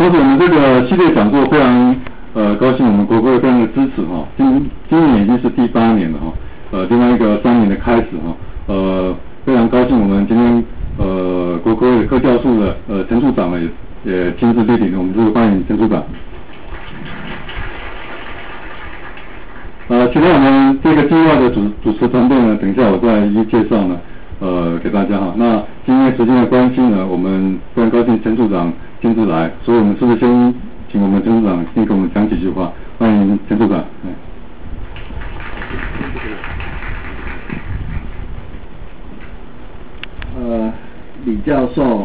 同时我们这个系列讲座非常高兴，我们国科会非常的支持哈，今年已经是第8年了哈，另外一个3年的开始哈，非常高兴我们今天国科会的科教处的陈处长呢也亲自莅临，我们就欢迎陈处长。其他我们这个计划的主持团队呢，等一下我再一一介绍呢，给大家哈。那今天时间的关系呢，我们非常高兴陈处长亲自来，所以我们是不是先请我们陈处长先给我们讲几句话？欢迎陈处长。 李教授，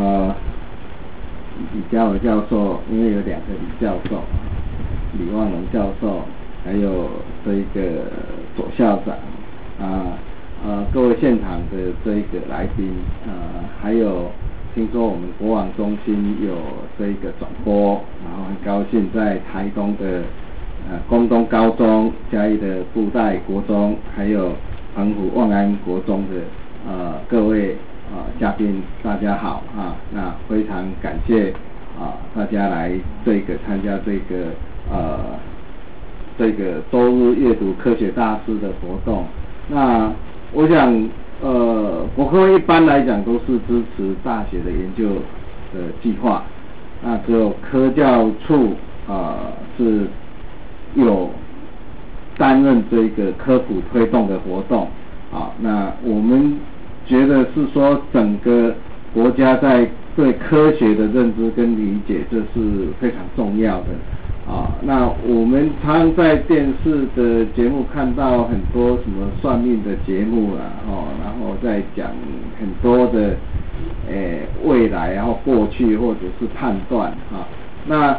李嘉伟教授，因为有2个李教授，李旺龙教授，还有这一个左校长，各位现场的这一个来宾，还有听说我们国网中心有这一个转播，然后很高兴在台东的公东高中、嘉义的布袋国中，还有澎湖望安国中的各位嘉宾，大家好啊！那非常感谢大家来参加这个周日阅读科学大师的活动。那我想国科会一般来讲都是支持大学的研究的计划，那只有科教处是有担任这个科普推动的活动。那我们觉得是说整个国家在对科学的认知跟理解，这是非常重要的。那我们常在电视的节目看到很多什么算命的节目然后在讲很多的未来，然后过去或者是判断那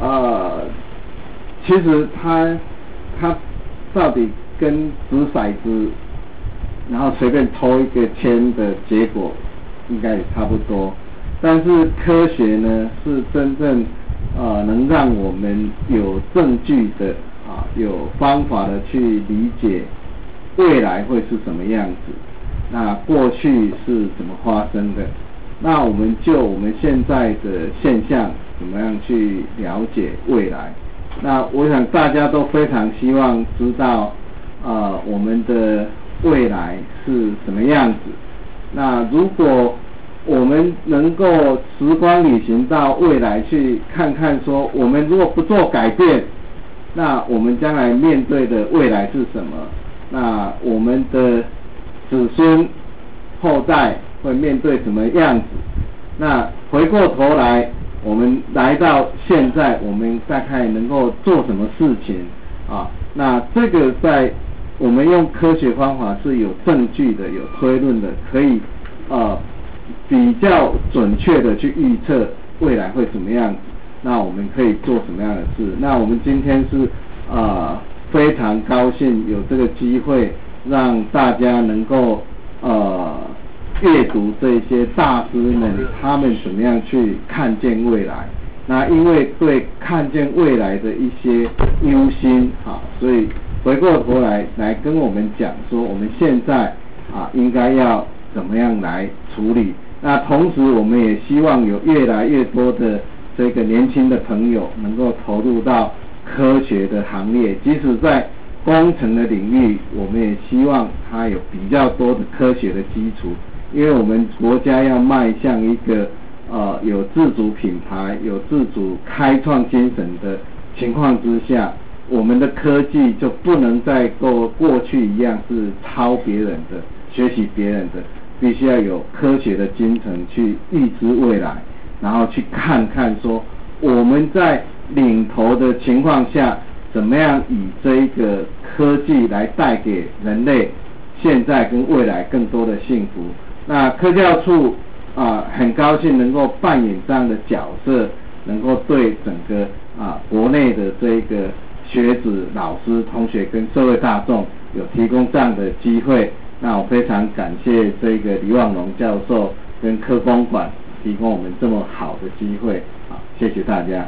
其实它到底跟掷骰子，然后随便抽一个签的结果应该也差不多，但是科学呢是真正能让我们有证据的有方法的去理解未来会是什么样子，那过去是怎么发生的，那我们就我们现在的现象怎么样去了解未来。那我想大家都非常希望知道我们的未来是什么样子。那如果我们能够时光旅行到未来去看看说，我们如果不做改变，那我们将来面对的未来是什么？那我们的子孙后代会面对什么样子？那回过头来，我们来到现在，我们大概能够做什么事情那这个在我们用科学方法是有证据的，有推论的，可以比较准确的去预测未来会怎么样子，那我们可以做什么样的事。那我们今天是非常高兴有这个机会让大家能够阅读这些大师们他们怎么样去看见未来。那因为对看见未来的一些忧心所以回过头来跟我们讲说，我们现在应该要怎么样来处理。那同时我们也希望有越来越多的这个年轻的朋友能够投入到科学的行列，即使在工程的领域，我们也希望它有比较多的科学的基础，因为我们国家要迈向一个有自主品牌、有自主开创精神的情况之下，我们的科技就不能再过去一样是抄别人的、学习别人的，必须要有科学的精神去预知未来，然后去看看说我们在领头的情况下，怎么样以这一个科技来带给人类现在跟未来更多的幸福。那科教处很高兴能够扮演这样的角色，能够对整个国内的这个学子、老师、同学跟社会大众有提供这样的机会。那我非常感谢这个李旺龙教授跟科工馆提供我们这么好的机会，谢谢大家。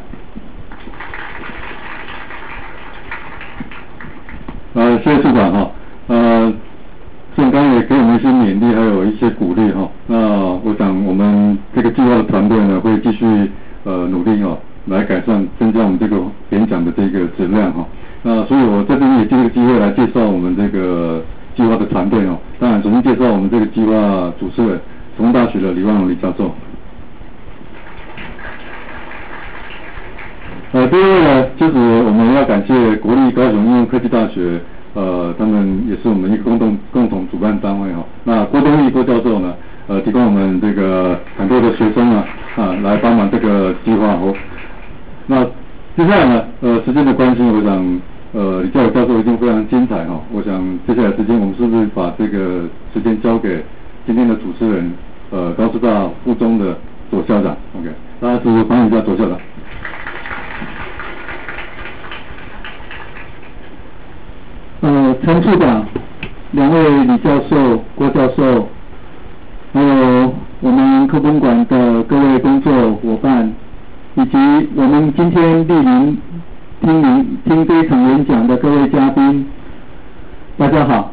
谢谢处长正刚也给我们一些勉励，还有一些鼓励那我想我们这个计划的团队呢会继续努力来改善增加我们这个演讲的这个质量哈。那所以我这边也借这个机会来介绍我们这个计划的团队哦。当然，首先介绍我们这个计划主持人，成功大学的李万荣李教授。第二位呢，就是我们要感谢国立高雄应用科技大学，他们也是我们一个共同主办单位哈。那郭东义郭教授呢，提供我们这个很多的学生来帮忙这个计划哦。那接下来呢，时间的关系，我想李教授一定非常精彩哈。我想接下来时间我们是不是把这个时间交给今天的主持人，高师大附中的左校长 ，OK， 大家是不是欢迎一下左校长？ 陈处长、两位李教授、郭教授，还有我们科工馆的各位工作伙伴，以及我们今天莅临听这一场演讲的各位嘉宾，大家好。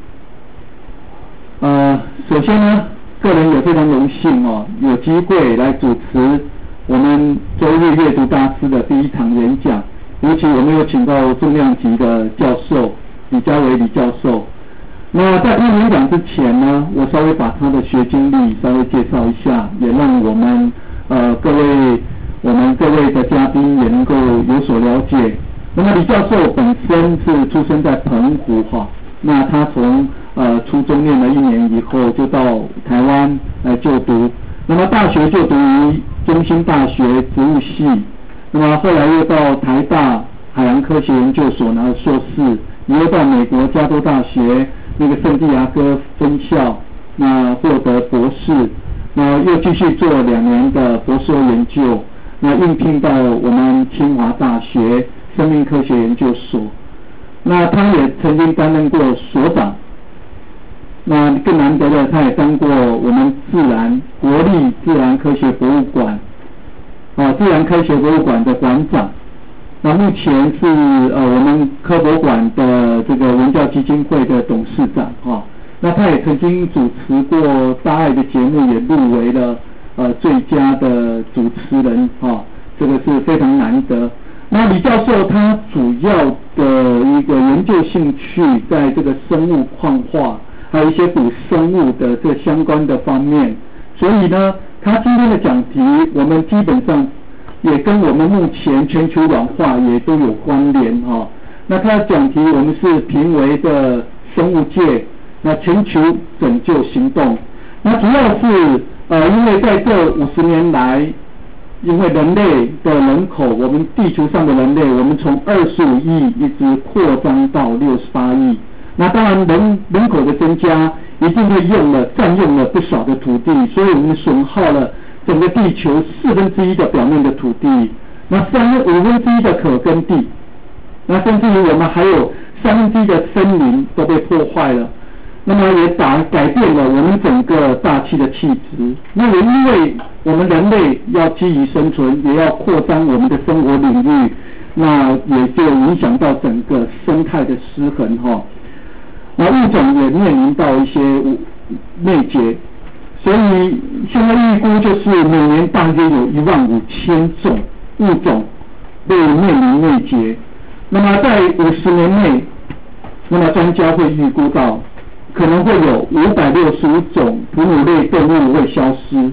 首先呢，个人也非常荣幸有机会来主持我们周日阅读大师的第一场演讲，尤其我们有请到重量级的教授。李家维李教授，那在听演讲之前呢，我稍微把他的学经历稍微介绍一下，也让我们各位的嘉宾也能够有所了解。那么李教授本身是出生在澎湖那他从初中念了1年以后，就到台湾来就读，那么大学就读于中兴大学植物系，那么后来又到台大海洋科学研究所拿了硕士。又到美国加州大学那个圣地亚哥分校，那获得博士，那又继续做2年的博士研究，那应聘到我们清华大学生命科学研究所，那他也曾经担任过所长，那更难得的，他也当过我们国立自然科学博物馆自然科学博物馆的馆长。那目前是我们科博馆的这个文教基金会的董事长那他也曾经主持过大爱的节目，也入围了最佳的主持人这个是非常难得。那李教授他主要的一个研究兴趣在这个生物矿化，还有一些古生物的这相关的方面，所以呢，他今天的讲题我们基本上也跟我们目前全球暖化也都有关联那他的讲题我们是评为的生物界那全球拯救行动。那主要是因为在这50年来，因为人类的人口，我们地球上的人类，我们从25亿一直扩张到68亿。那当然人口的增加一定会占用了不少的土地，所以我们损耗了整个地球1/4的表面的土地，那5/3的可耕地，那甚至于我们还有1/3的森林都被破坏了，那么也改变了我们整个大气的气质。那也因为我们人类要基于生存，也要扩张我们的生活领域，那也就影响到整个生态的失衡那物种也面临到一些灭绝。所以现在预估就是每年大约有15000种物种被面临灭绝。那么在50年内，那么专家会预估到可能会有565种哺乳类动物会消失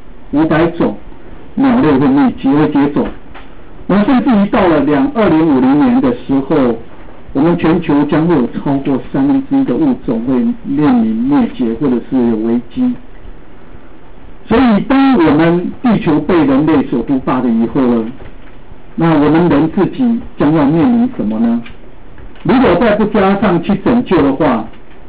，500种鸟类会绝种。那甚至于到了2050年的时候，我们全球将会有超过1/3的物种会面临灭绝或者是有危机。所以当我们地球被人类所独霸的以后呢，那我们人自己将要面临什么呢？如果再不加上去拯救的话，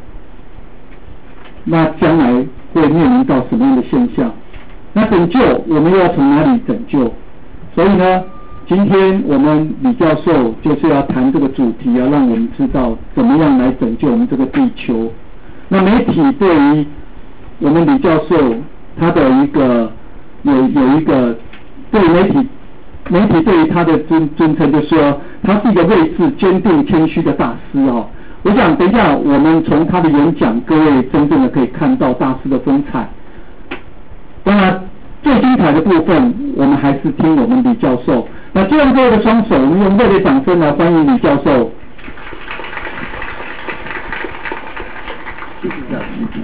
那将来会面临到什么样的现象？那拯救我们要从哪里拯救？所以呢，今天我们李教授就是要谈这个主题，要让我们知道怎么样来拯救我们这个地球。那媒体对于我们李教授他的一个有一个对媒体对于他的尊称，就是说他是一个睿智、坚定、谦虚的大师我想等一下我们从他的演讲，各位真正的可以看到大师的风采。当然最精彩的部分，我们还是听我们李教授那这样各位的双手，我们用热烈掌声来欢迎李教授。 谢谢教授。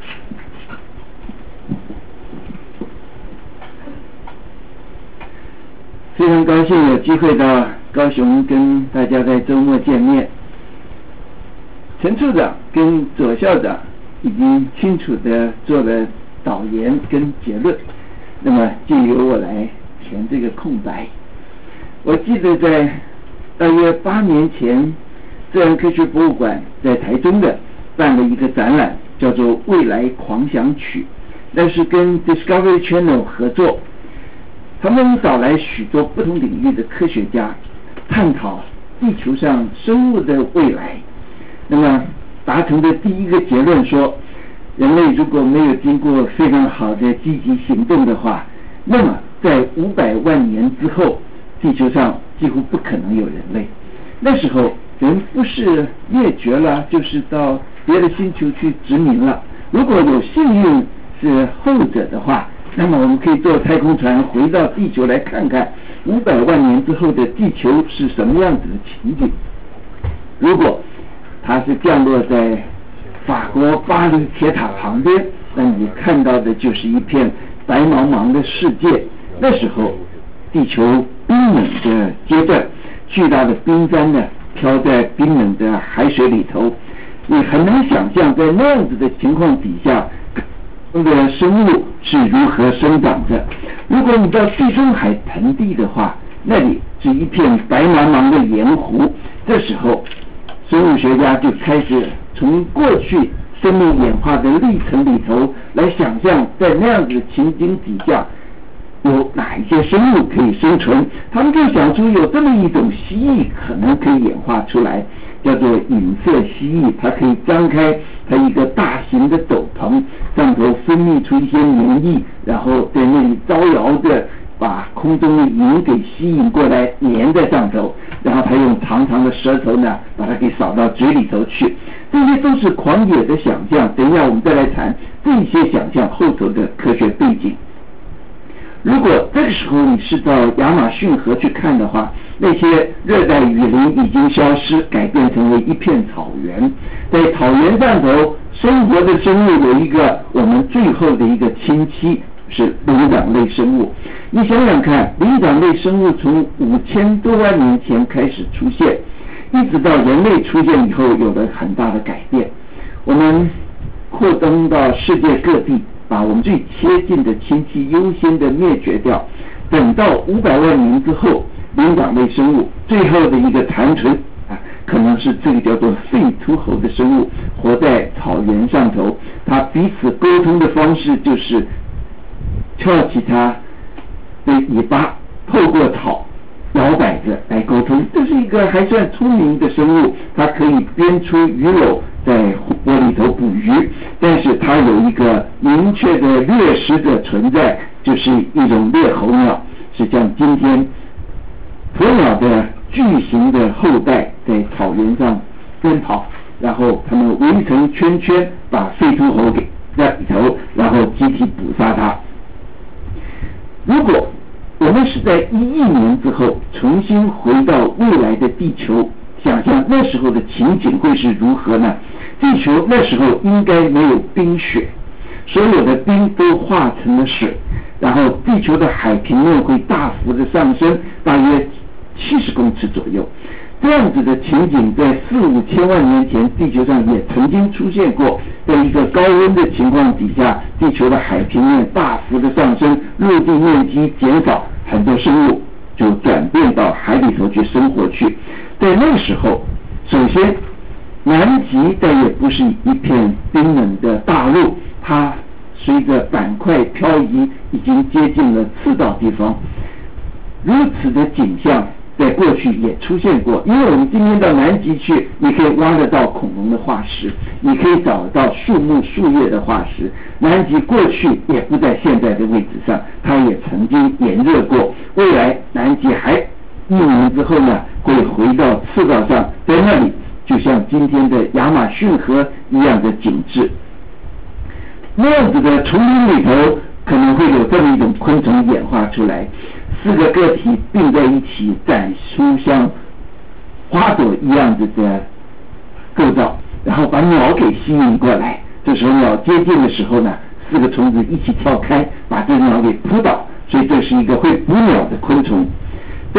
非常高兴有机会到高雄跟大家在周末见面。陈处长跟左校长已经清楚地做了导言跟结论，那么就由我来填这个空白。我记得在大约8年前，自然科学博物馆在台中的办了一个展览，叫做《未来狂想曲》，那是跟 Discovery Channel 合作，他们找来许多不同领域的科学家，探讨地球上生物的未来。那么达成的第一个结论说，人类如果没有经过非常好的积极行动的话，那么在500万年之后，地球上几乎不可能有人类。那时候人不是灭绝了，就是到别的星球去殖民了。如果有幸运是后者的话，那么我们可以坐太空船回到地球来看看500万年之后的地球是什么样子的情景。如果它是降落在法国巴黎铁塔旁边，那你看到的就是一片白茫茫的世界。那时候地球冰冷的阶段，巨大的冰山呢飘在冰冷的海水里头，你很难想象在那样子的情况底下的生物是如何生长的。如果你到地中海盆地的话，那里是一片白茫茫的盐湖。这时候生物学家就开始从过去生命演化的历程里头来想象，在那样子的情景底下有哪一些生物可以生存。他们就想出有这么一种蜥蜴可能可以演化出来，叫做隐色蜥蜴。它可以张开它一个大型的斗篷，上头分泌出一些黏液，然后在那里招摇着把空中的云给吸引过来，粘在上头，然后他用长长的舌头呢把它给扫到嘴里头去。这些都是狂野的想象，等一下我们再来谈这些想象后头的科学背景。如果这个时候你是到亚马逊河去看的话，那些热带雨林已经消失，改变成为一片草原。在草原上头生活的生物有一个我们最后的一个亲戚，是灵长类生物。你想想看，灵长类生物从5000多万年前开始出现，一直到人类出现以后有了很大的改变。我们扩登到世界各地，把我们最贴近的亲戚优先的灭绝掉，等到500万年之后，灵长类生物最后的一个残存可能是这个叫做肺突猴的生物，活在草原上头。它彼此沟通的方式就是翘起它的尾巴，透过草摇摆着来沟通。这是一个还算聪明的生物，它可以编出鱼篓在湖泊里头捕鱼，但是它有一个明确的掠食者存在，就是一种猎候鸟，是像今天鸵鸟的巨型的后代在草原上奔跑，然后他们围成圈圈，把肺突猴给在里头，然后集体捕杀它。如果我们是在1亿年之后重新回到未来的地球，想象那时候的情景会是如何呢？地球那时候应该没有冰雪，所有的冰都化成了水，然后地球的海平面会大幅的上升，大约70公尺左右。这样子的情景在4-5千万年前地球上也曾经出现过。在一个高温的情况底下，地球的海平面大幅的上升，陆地面积减少，很多生物就转变到海里头去生活去。在那时候，首先南极但也不是一片冰冷的大陆，它是一个板块漂移，已经接近了赤道地方。如此的景象在过去也出现过，因为我们今天到南极去，你可以挖得到恐龙的化石，你可以找得到树木树叶的化石。南极过去也不在现在的位置上，它也曾经炎热过。未来南极还1年之后呢，会回到赤道上，在那里就像今天的亚马逊河一样的景致。那样子的丛林里头可能会有这么一种昆虫演化出来。 4个个体并在一起，展出像花朵一样子的构造，然后把鸟给吸引过来。这时候鸟接近的时候呢，4个虫子一起跳开，把这鸟给扑倒，所以这是一个会捕鸟的昆虫。在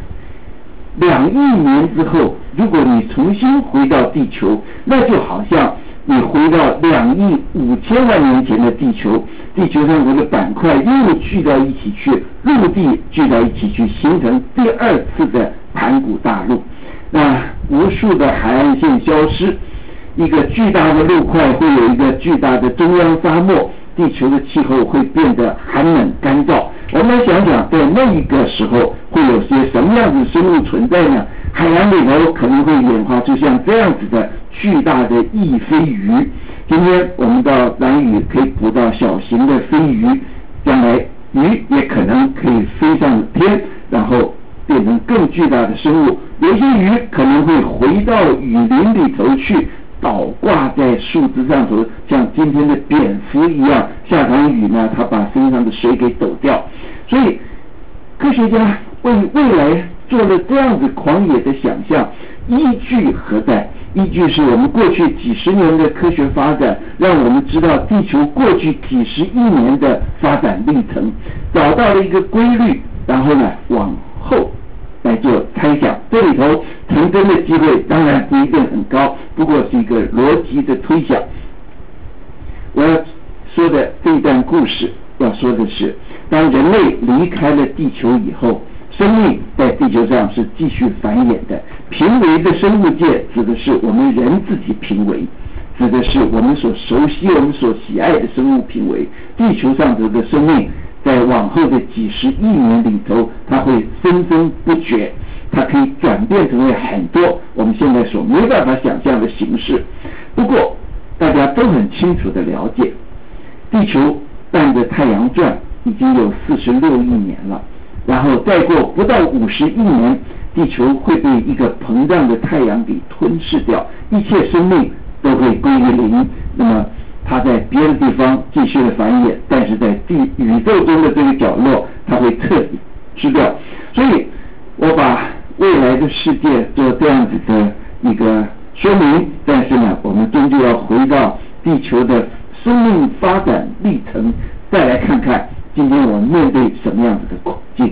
2亿年之后，如果你重新回到地球，那就好像你回到2亿5千万年前的地球，地球上的板块又聚到一起去，陆地聚到一起去，形成第2次的盘古大陆。那无数的海岸线消失，一个巨大的陆块会有一个巨大的中央沙漠，地球的气候会变得寒冷干燥。我们想想，在那一个时候会有些什么样子的生物存在呢？海洋里头可能会演化出像这样子的巨大的翼飞鱼。今天我们到兰屿可以捕到小型的飞鱼，将来鱼也可能可以飞上天，然后变成更巨大的生物。有些鱼可能会回到雨林里头去，倒挂在树枝上头，像今天的蝙蝠一样。下场雨呢，它把身上的水给抖掉。所以科学家为未来做了这样子狂野的想象，依据何在？依据是我们过去几十年的科学发展，让我们知道地球过去几十亿年的发展历程，找到了一个规律，然后呢往后来做猜想。这里头成真的机会当然不一定很高，不过是一个逻辑的推想。我要说的这一段故事要说的是，当人类离开了地球以后，生命在地球上是继续繁衍的。濒危的生物界指的是我们人自己濒危，指的是我们所熟悉、我们所喜爱的生物濒危。地球上的生命在往后的几十亿年里头，它会生生不绝，它可以转变成为很多我们现在所没办法想象的形式。不过大家都很清楚的了解，地球伴着太阳转已经有46亿年了，然后再过不到50亿年，地球会被一个膨胀的太阳给吞噬掉，一切生命都会归于零。那么它在别的地方继续的繁衍，但是在宇宙中的这个角落，它会彻底吃掉。所以我把未来的世界做这样子的一个说明，但是呢，我们终究要回到地球的生命发展历程，再来看看今天我们面对什么样子的困境。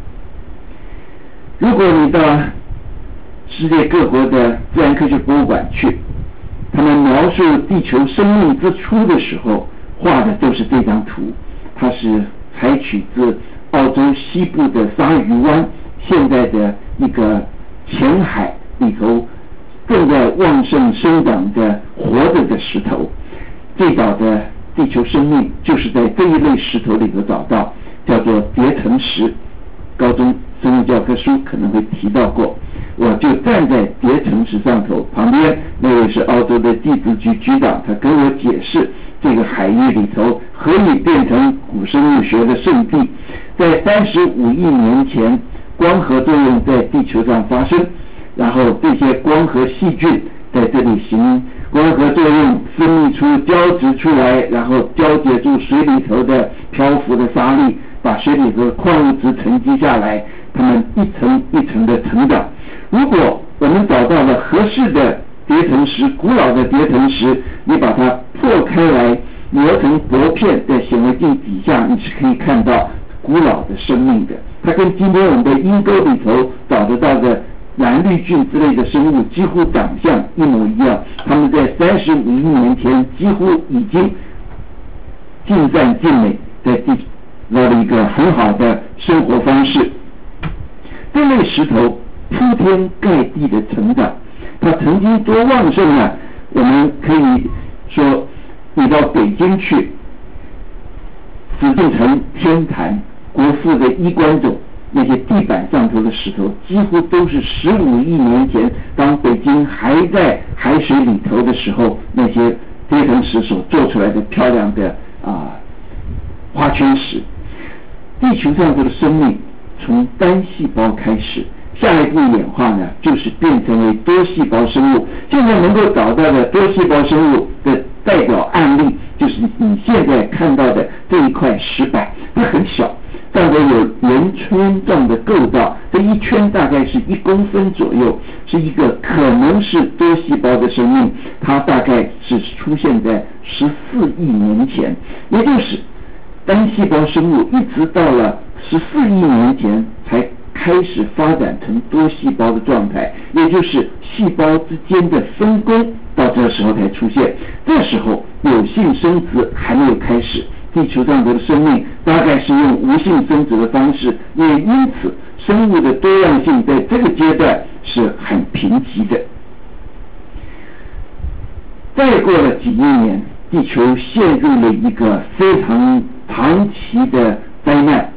如果你到世界各国的自然科学博物馆去，他们描述地球生命之初的时候画的就是这张图。它是采取自澳洲西部的鲨鱼湾现在的一个浅海里头正在旺盛生长的活着的石头。最早的地球生命就是在这一类石头里头找到，叫做叠层石。高中生物教科书可能会提到过。我就站在叠层石上头，旁边那位是澳洲的地质局局长，他跟我解释这个海域里头何以变成古生物学的圣地。在35亿年前，光合作用在地球上发生，然后这些光合细菌在这里行光合作用，分泌出胶质出来，然后交接住水里头的漂浮的沙粒，把水里头的矿物质沉积下来，它们一层一层的成长。如果我们找到了合适的叠层石，古老的叠层石，你把它破开来，磨成薄片，在显微镜底下你是可以看到古老的生命的。它跟今天我们的阴沟里头找得到的蓝绿菌之类的生物几乎长相一模一样，它们在35亿年前几乎已经尽善尽美，在地球了一个很好的生活方式。这类石头铺天盖地的成长，它曾经多旺盛呢？我们可以说，你到北京去，紫禁城、天坛、国父的衣冠冢，那些地板上头的石头，几乎都是15亿年前，当北京还在海水里头的时候，那些叠层石所做出来的漂亮的花圈石。地球上头的生命从单细胞开始，下一步演化呢，就是变成为多细胞生物。现在能够找到的多细胞生物的代表案例，就是你现在看到的这一块石板，它很小， 上头有圆圈状的构造，这一圈大概是1公分左右，是一个可能是多细胞的生命，它大概是出现在14亿年前，也就是单细胞生物一直到了14亿年前才开始发展成多细胞的状态，也就是细胞之间的分工到这时候才出现。这时候有性生殖还没有开始，地球上的生命大概是用无性生殖的方式，也因此生物的多样性在这个阶段是很贫瘠的。再过了几亿年，地球陷入了一个非常长期的灾难。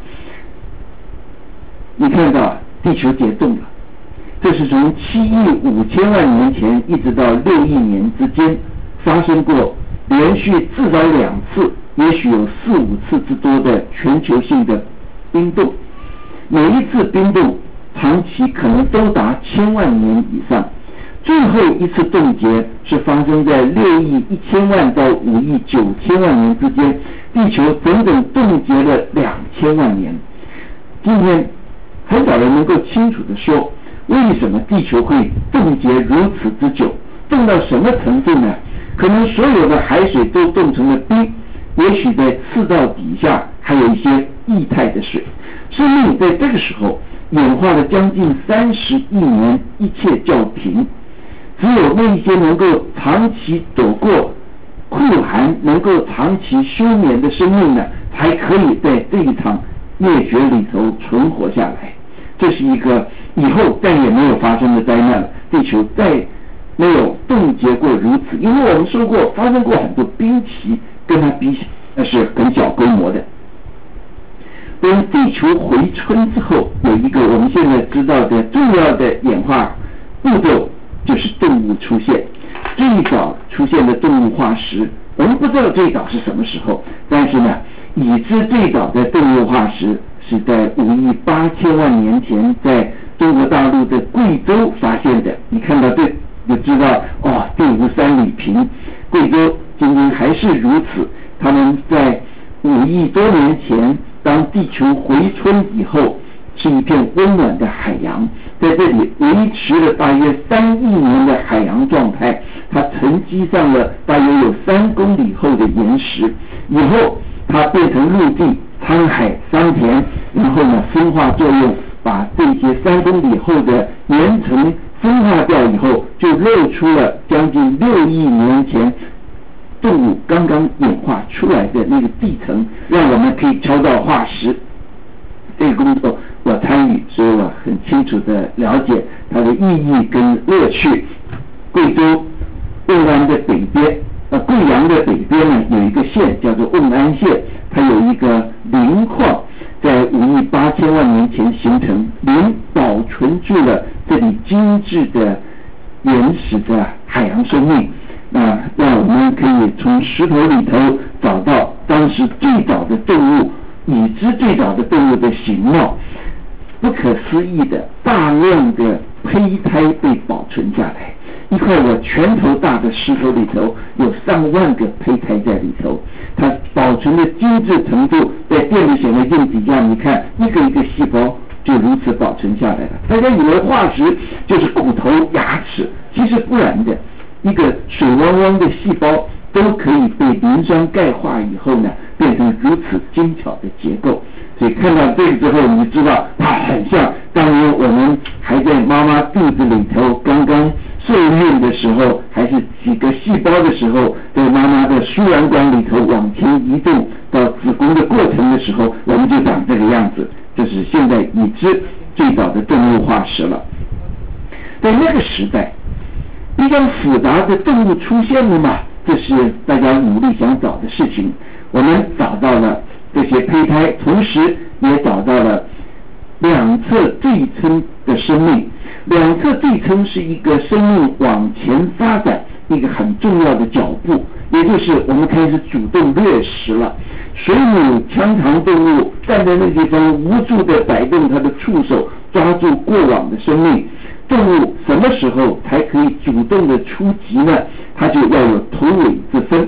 你看到地球解冻了，这是从7亿5千万年前一直到6亿年之间发生过连续至少2次，也许有4、5次之多的全球性的冰冻，每一次冰冻长期可能都达1000万年以上。最后一次冻结是发生在6亿1千万到5亿9千万年之间，地球整整冻结了2000万年。今天很少人能够清楚地说，为什么地球会冻结如此之久，冻到什么程度呢？可能所有的海水都冻成了冰，也许在赤道底下还有一些液态的水。生命在这个时候演化了将近30亿年，一切较平。只有那一些能够长期躲过酷寒、能够长期休眠的生命呢，才可以在这一场灭绝里头存活下来。这是一个以后再也没有发生的灾难了，地球再没有冻结过如此，因为我们说过发生过很多冰期，跟它比起那是很小规模的。当地球回春之后，有一个我们现在知道的重要的演化步骤，就是动物出现。最早出现的动物化石，我们不知道最早是什么时候，但是呢，已知最早的动物化石是在5亿8千万年前在中国大陆的贵州发现的。你看到这就知道哦，地无三里平，贵州今天还是如此。他们在5亿多年前，当地球回春以后，是一片温暖的海洋，在这里维持了大约3亿年的海洋状态，它沉积上了大约有3公里厚的岩石，以后它变成陆地、沧海、桑田，然后呢，风化作用把这些3公里厚的岩层风化掉以后，就露出了将近6亿年前动物刚刚演化出来的那个地层，让我们可以敲到化石。这个工作我参与，所以我很清楚的了解它的意义跟乐趣。贵州瓮安的北边，贵阳的北边呢，有一个县叫做瓮安县，它有一个磷矿，在5亿8千万年前形成，磷保存住了这里精致的原始的海洋生命。那让我们可以从石头里头找到当时最早的动物，已知最早的动物的形貌。不可思议的大量的胚胎被保存下来，一块我拳头大的石头里头有上万个胚胎在里头，它保存的精致程度，在电子显微镜底下你看一个一个细胞就如此保存下来了。大家以为化石就是骨头、牙齿，其实不然的，一个水汪汪的细胞都可以被磷酸钙化以后呢，变成如此精巧的结构。所以看到这个之后，你知道它很像当年我们还在妈妈肚子里头刚刚受孕的时候，还是几个细胞的时候，在妈妈的输卵管里头往前移动到子宫的过程的时候，我们就长这个样子。这是现在已知最早的动物化石了。在那个时代，比较复杂的动物出现了嘛，这是大家努力想找的事情。我们找到了这些胚胎，同时也找到了两侧对称的生命。两侧对称是一个生命往前发展一个很重要的脚步，也就是我们开始主动掠食了。水母、腔肠动物站在那地方无助地摆动它的触手，抓住过往的生命。动物什么时候才可以主动的出击呢？它就要有头尾之分，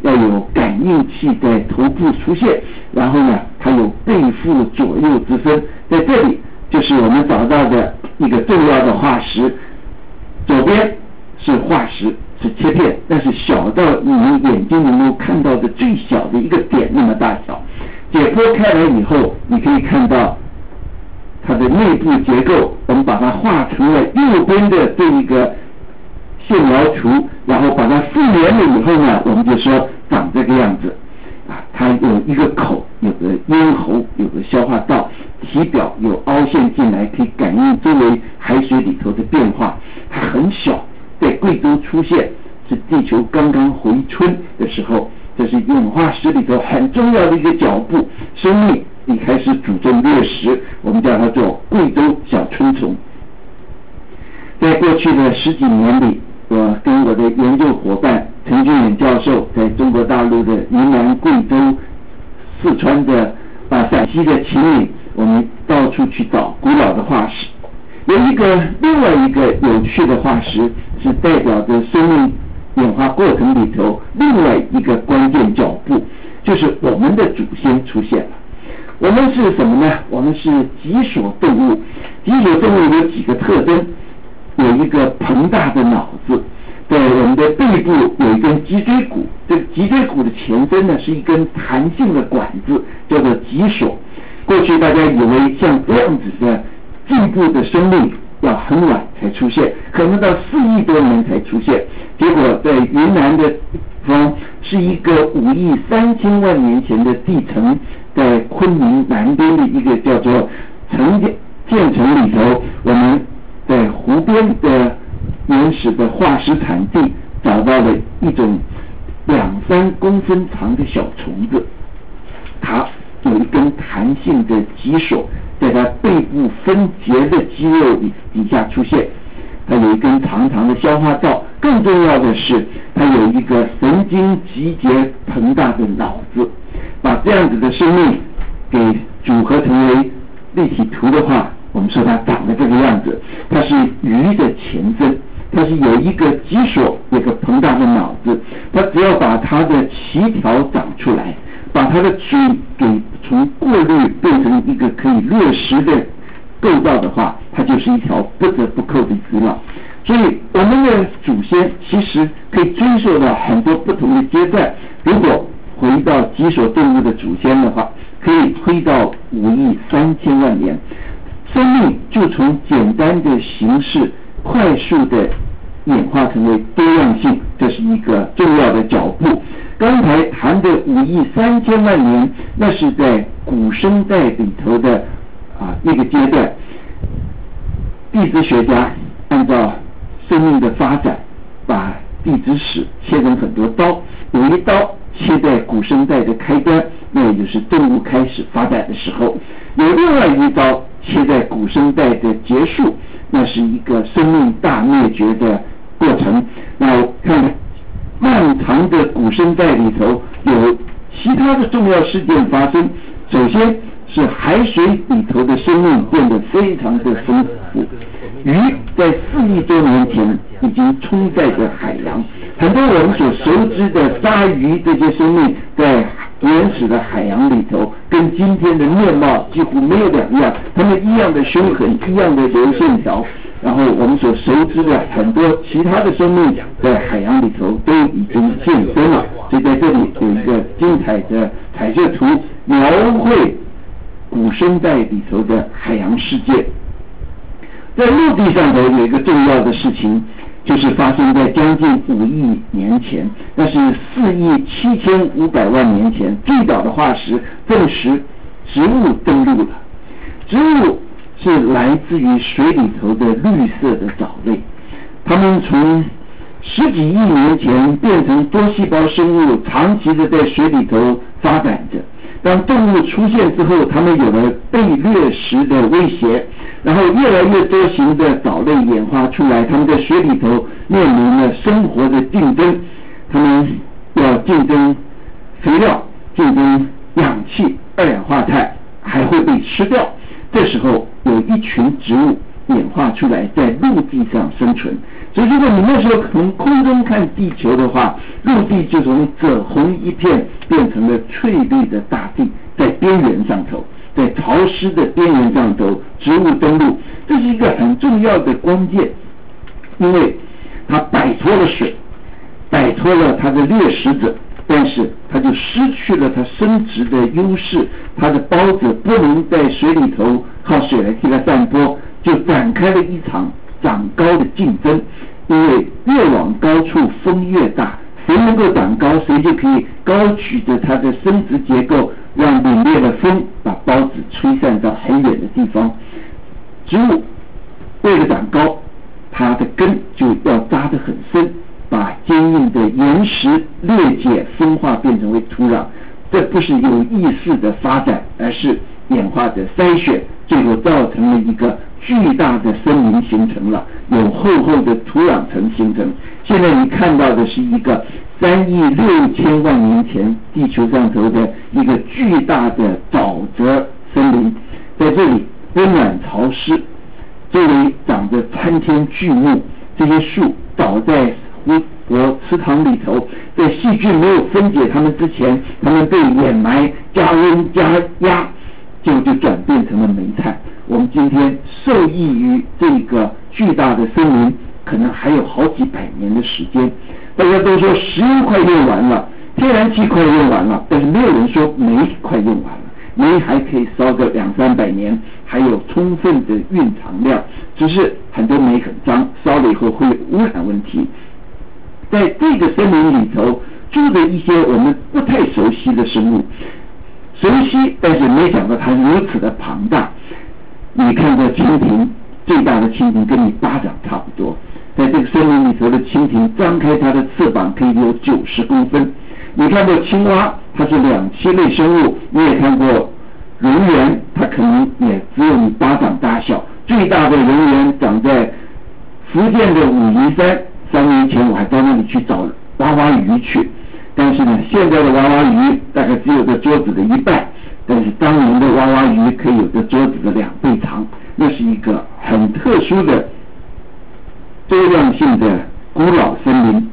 要有感应器在头部出现，然后呢，它有背负左右之分。在这里就是我们找到的一个重要的化石，左边是化石，是切片，但是小到你们眼睛能够看到的最小的一个点那么大小。解剖开来以后，你可以看到它的内部结构，我们把它画成了右边的这一个线描图，然后把它复原了以后呢，我们就说长这个样子啊，它有一个口，有个咽喉，有个消化道，体表有凹陷进来，可以感应周围海水里头的变化。它很小，在贵州出现是地球刚刚回春的时候，这是演化史里头很重要的一个脚步，生命一开始主动掠食，我们叫它做贵州小春虫。在过去的10几年里，我跟我的研究伙伴陈俊远教授，在中国大陆的云南、贵州、四川的陕西的秦岭，我们到处去找古老的化石。有另外一个有趣的化石，是代表着生命演化过程里头另外一个关键脚步，就是我们的祖先出现了。我们是什么呢？我们是脊索动物。脊索动物有几个特征，有一个膨大的脑子，在我们的背部有一根脊椎骨，这个脊椎骨的前身呢是一根弹性的管子，叫做脊索。过去大家以为像这样子的进步的生命要很晚才出现，可能到4亿多年才出现，结果在云南的方是一个5亿3千万年前的地层，在昆明南边的一个叫做建城里头，我们在湖边的原始的化石产地找到了一种2-3公分长的小虫子，它有一根弹性的脊索，在它背部分节的肌肉底下出现，它有一根长长的消化道，更重要的是它有一个神经集结膨大的脑子。把这样子的生命给组合成为立体图的话，我们说它长得这个样子，它是鱼的前身，它是有一个脊索，有一个膨大的脑子，它只要把它的鳍条长出来，把它的嘴给从过滤变成一个可以掠食的构造的话，它就是一条不折不扣的鱼脑。所以我们的祖先其实可以追溯到很多不同的阶段，如果回到脊索动物的祖先的话，可以推到5亿3千万年，生命就从简单的形式快速的演化成为多样性，这是一个重要的脚步。刚才谈的5亿3千万年，那是在古生代里头的一个阶段。地质学家按照生命的发展，把地质史切成很多刀，有一刀切在古生代的开端，那也就是动物开始发展的时候；有另外一刀切在古生代的结束，那是一个生命大灭绝的过程。那我看漫长的古生代里头有其他的重要事件发生，首先是海水里头的生命变得非常的丰富，鱼在4亿多年前已经充斥着海洋，很多我们所熟知的鲨鱼这些生命在原始的海洋里头跟今天的面貌几乎没有两样，它们一样的凶狠，一样的流线条，然后我们所熟知的很多其他的生命在海洋里头都已经现身了。所以在这里有一个精彩的彩色图，描绘古生代里头的海洋世界。在陆地上头有一个重要的事情，就是发生在将近5亿年前，那是4亿7500万年前，最早的化石证实植物登陆了。植物是来自于水里头的绿色的藻类，它们从10几亿年前变成多细胞生物，长期的在水里头发展着。当动物出现之后，它们有了被掠食的威胁，然后越来越多型的藻类演化出来，它们在水里头面临了生活的竞争，它们要竞争肥料，竞争氧气、二氧化碳，还会被吃掉。这时候有一群植物， 演化出来在陆地上生存。所以如果你那时候从空中看地球的话，陆地就从赭红一片变成了翠绿的大地，在边缘上头，在潮湿的边缘上头植物登陆，这是一个很重要的关键，因为它摆脱了水，摆脱了它的掠食者，但是它就失去了它生殖的优势，它的孢子不能在水里头靠水来替它散播，就展开了一场长高的竞争。因为越往高处风越大，谁能够长高，谁就可以高举着它的生殖结构，让凛冽的风把孢子吹散到很远的地方。植物为了长高，它的根就要扎得很深，把坚硬的岩石裂解风化变成为土壤。这不是有意识的发展，而是演化的筛选，最后造成了一个巨大的森林形成了，有厚厚的土壤层形成。现在你看到的是一个3亿6千万年前地球上头的一个巨大的沼泽森林，在这里温暖潮湿，周围长着参天巨木，这些树倒在湖泊池塘里头，在细菌没有分解它们之前，它们被掩埋、加温、加压，就转变成了煤炭。我们今天受益于这个巨大的森林，可能还有好几百年的时间。大家都说石油快用完了，天然气快用完了，但是没有人说煤快用完了。煤还可以烧个200-300年，还有充分的蕴藏量，只是很多煤很脏，烧了以后会有污染问题。在这个森林里头住着一些我们不太熟悉的生物，熟悉但是没想到它如此的庞大。你看这蜻蜓，最大的蜻蜓跟你巴掌差不多，在这个森林里头的蜻蜓张开它的翅膀可以有90公分。你看过青蛙，它是两栖类生物，你也看过蝾螈，它可能也只有你巴掌大小。最大的蝾螈长在福建的武夷山，3年前我还到那里去找娃娃鱼去，但是呢，现在的娃娃鱼大概只有这桌子的一半，但是当年的娃娃鱼可以有这桌子的2倍长。那是一个很特殊的多样性的古老森林。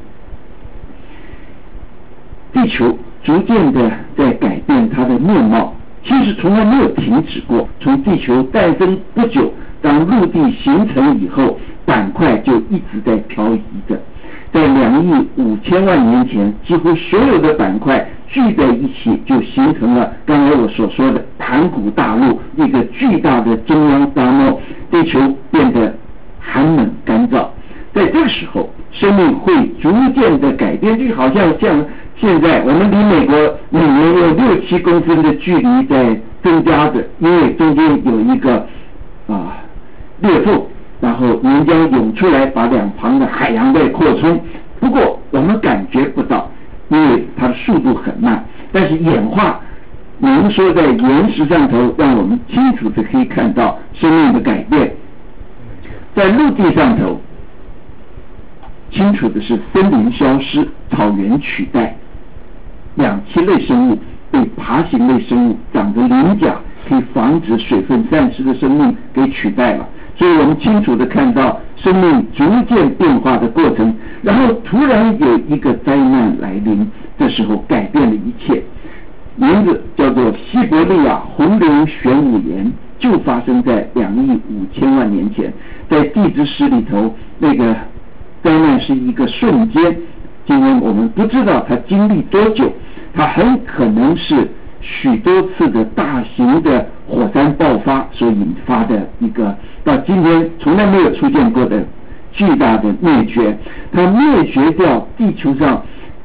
地球逐渐的在改变它的面貌，其实从来没有停止过。从地球诞生不久，当陆地形成以后，板块就一直在漂移着。在2亿5千万年前，几乎所有的板块聚在一起，就形成了刚才我所说的盘古大陆，一个巨大的中央沙漠。地球变得寒冷干燥，在这个时候，生命会逐渐的改变，就好像现在我们离美国每年有6-7公分的距离在增加着，因为中间有一个裂缝，然后岩浆涌出来，把两旁的海洋在扩充。不过我们感觉不到，因为它的速度很慢。但是演化浓缩在岩石上头，让我们清楚的可以看到生命的改变。在陆地上头，清楚的是森林消失，草原取代，两栖类生物被爬行类生物长着鳞甲可以防止水分散失的生命给取代了。所以我们清楚的看到生命逐渐变化的过程，然后突然有一个灾难来临，这时候改变了一切。名字叫做西伯利亚红硫玄武岩，就发生在2亿5千万年前。在地质史里头，那个灾难是一个瞬间，今天我们不知道它经历多久，它很可能是许多次的大型的火山爆发所引发的一个到今天从来没有出现过的巨大的灭绝。它灭绝掉地球上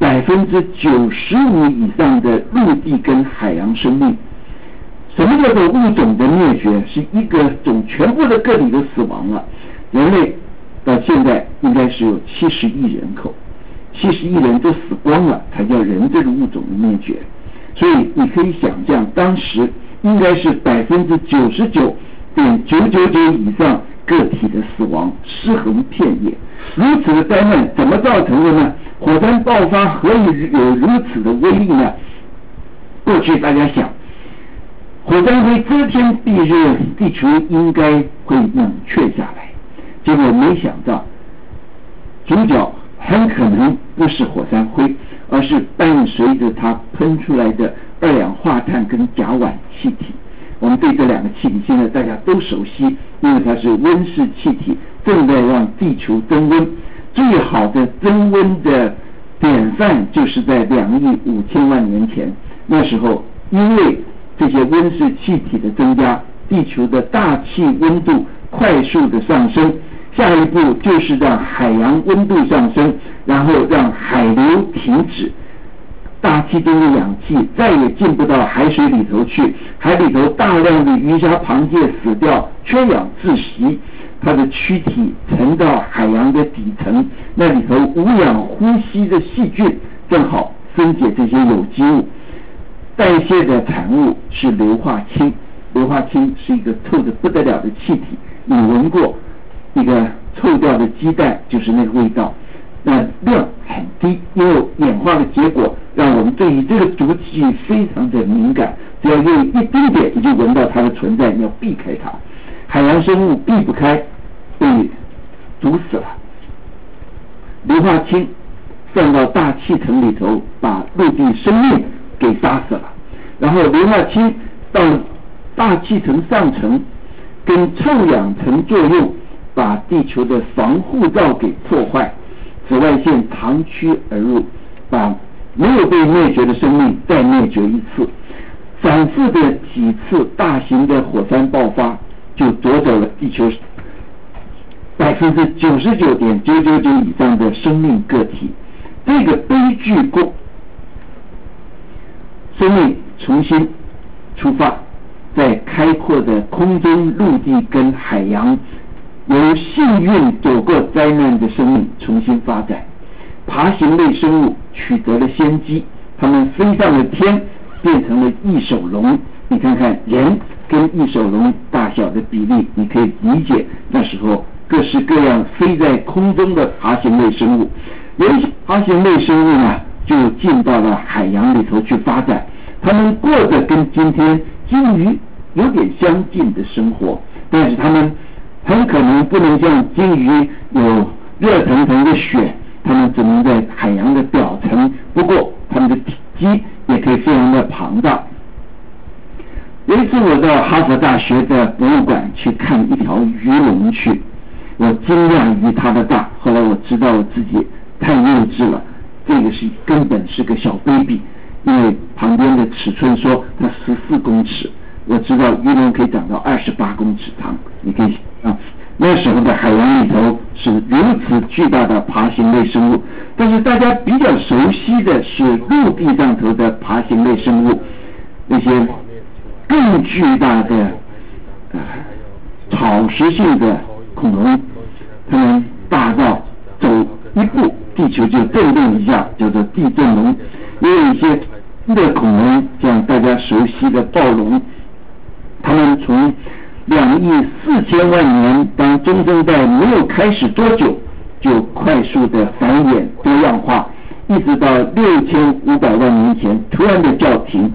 95%以上的陆地跟海洋生命。什么叫做物种的灭绝？是一个种全部的个体都死亡了。人类到现在应该是有70亿人口，70亿人都死光了，才叫人这个物种的灭绝。所以你可以想象，当时应该是99.999%以上个体的死亡，尸横遍野。如此的灾难怎么造成的呢？火山爆发何以有如此的威力呢？过去大家想，火山灰遮天蔽日，地球应该会冷却下来。 结果没想到，主角很可能不是火山灰，而是伴随着它喷出来的二氧化碳跟甲烷气体。我们对这两个气体现在大家都熟悉，因为它是温室气体，正在让地球增温。最好的增温的典范就是在2亿5千万年前，那时候因为这些温室气体的增加，地球的大气温度快速的上升，下一步就是让海洋温度上升，然后让海流停止，大气中的氧气再也进不到海水里头去，海里头大量的鱼虾螃蟹死掉，缺氧窒息，它的躯体沉到海洋的底层，那里头无氧呼吸的细菌正好分解这些有机物，代谢的产物是硫化氢。硫化氢是一个臭得不得了的气体，你闻过一个臭掉的鸡蛋就是那个味道，那量很低，因为演化的结果让我们对于这个毒气非常的敏感，只要有一丁点你就闻到它的存在，你要避开它。海洋生物避不开，被毒死了。硫化氢散到大气层里头，把陆地生命给杀死了。然后硫化氢到大气层上层，跟臭氧层作用，把地球的防护罩给破坏，紫外线长驱而入，把没有被灭绝的生命再灭绝一次。反复的几次大型的火山爆发，就夺走了地球99.999%以上的生命个体。这个悲剧过，生命重新出发，在开阔的空中、陆地跟海洋，由幸运躲过灾难的生命重新发展。爬行类生物取得了先机，它们飞上了天，变成了翼手龙。你看看人跟翼手龙大小的比例，你可以理解那时候各式各样飞在空中的爬行类生物。有一些爬行类生物呢，就进到了海洋里头去发展，它们过着跟今天鲸鱼有点相近的生活，但是它们很可能不能像鲸鱼有热腾腾的血，它们只能在海洋的表层，不过它们的体积也可以非常的庞大。有一次我到哈佛大学的博物馆去看一条鱼龙去，我惊讶于它的大，后来我知道我自己太幼稚了，这个根本是个小 baby， 因为旁边的尺寸说它14公尺，我知道鱼龙可以长到28公尺长，你可以想象那时候的海洋里头是如此巨大的爬行类生物。但是大家比较熟悉的是陆地上头的爬行类生物，那些更巨大的草食性的恐龙，它们大到走一步地球就震动一下，叫做地震龙。也有一些的恐龙，像大家熟悉的暴龙，它们从2亿4千万年当中生代没有开始多久，就快速的繁衍多样化，一直到6500万年前突然的叫停。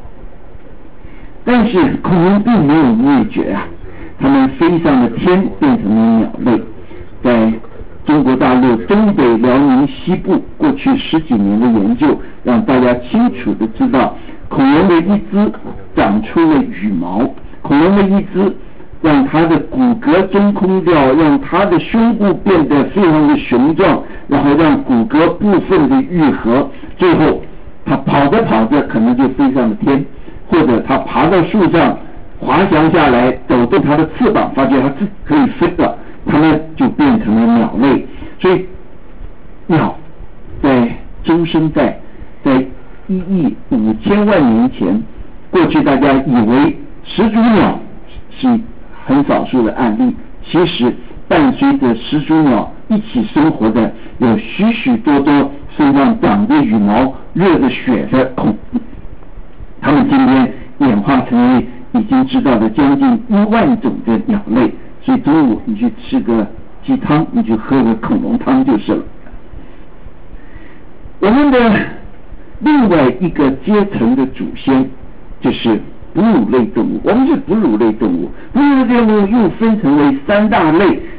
但是恐龙并没有灭绝啊，它们飞上了天，变成了鸟类。在中国大陆东北、辽宁西部过去10几年的研究，让大家清楚的知道，恐龙的一只长出了羽毛，恐龙的一只让它的骨骼中空掉，让它的胸部变得非常的雄壮，然后让骨骼部分的愈合，最后它跑着跑着可能就飞上了天，或者它爬到树上滑翔下来，抖动它的翅膀，发觉它可以飞了，它们就变成了鸟类。所以鸟在终生在1亿5千万年前，过去大家以为始祖鸟是很少数的案例，其实伴随着始祖鸟一起生活的有许许多多身上长着羽毛、热着血的恐龙，它们今天演化成为已经知道的将近1万种的鸟类。所以中午你去吃个鸡汤，你就喝个恐龙汤就是了。我们的另外一个阶层的祖先就是哺乳类动物，我们是哺乳类动物，哺乳类动物又分成为3大类，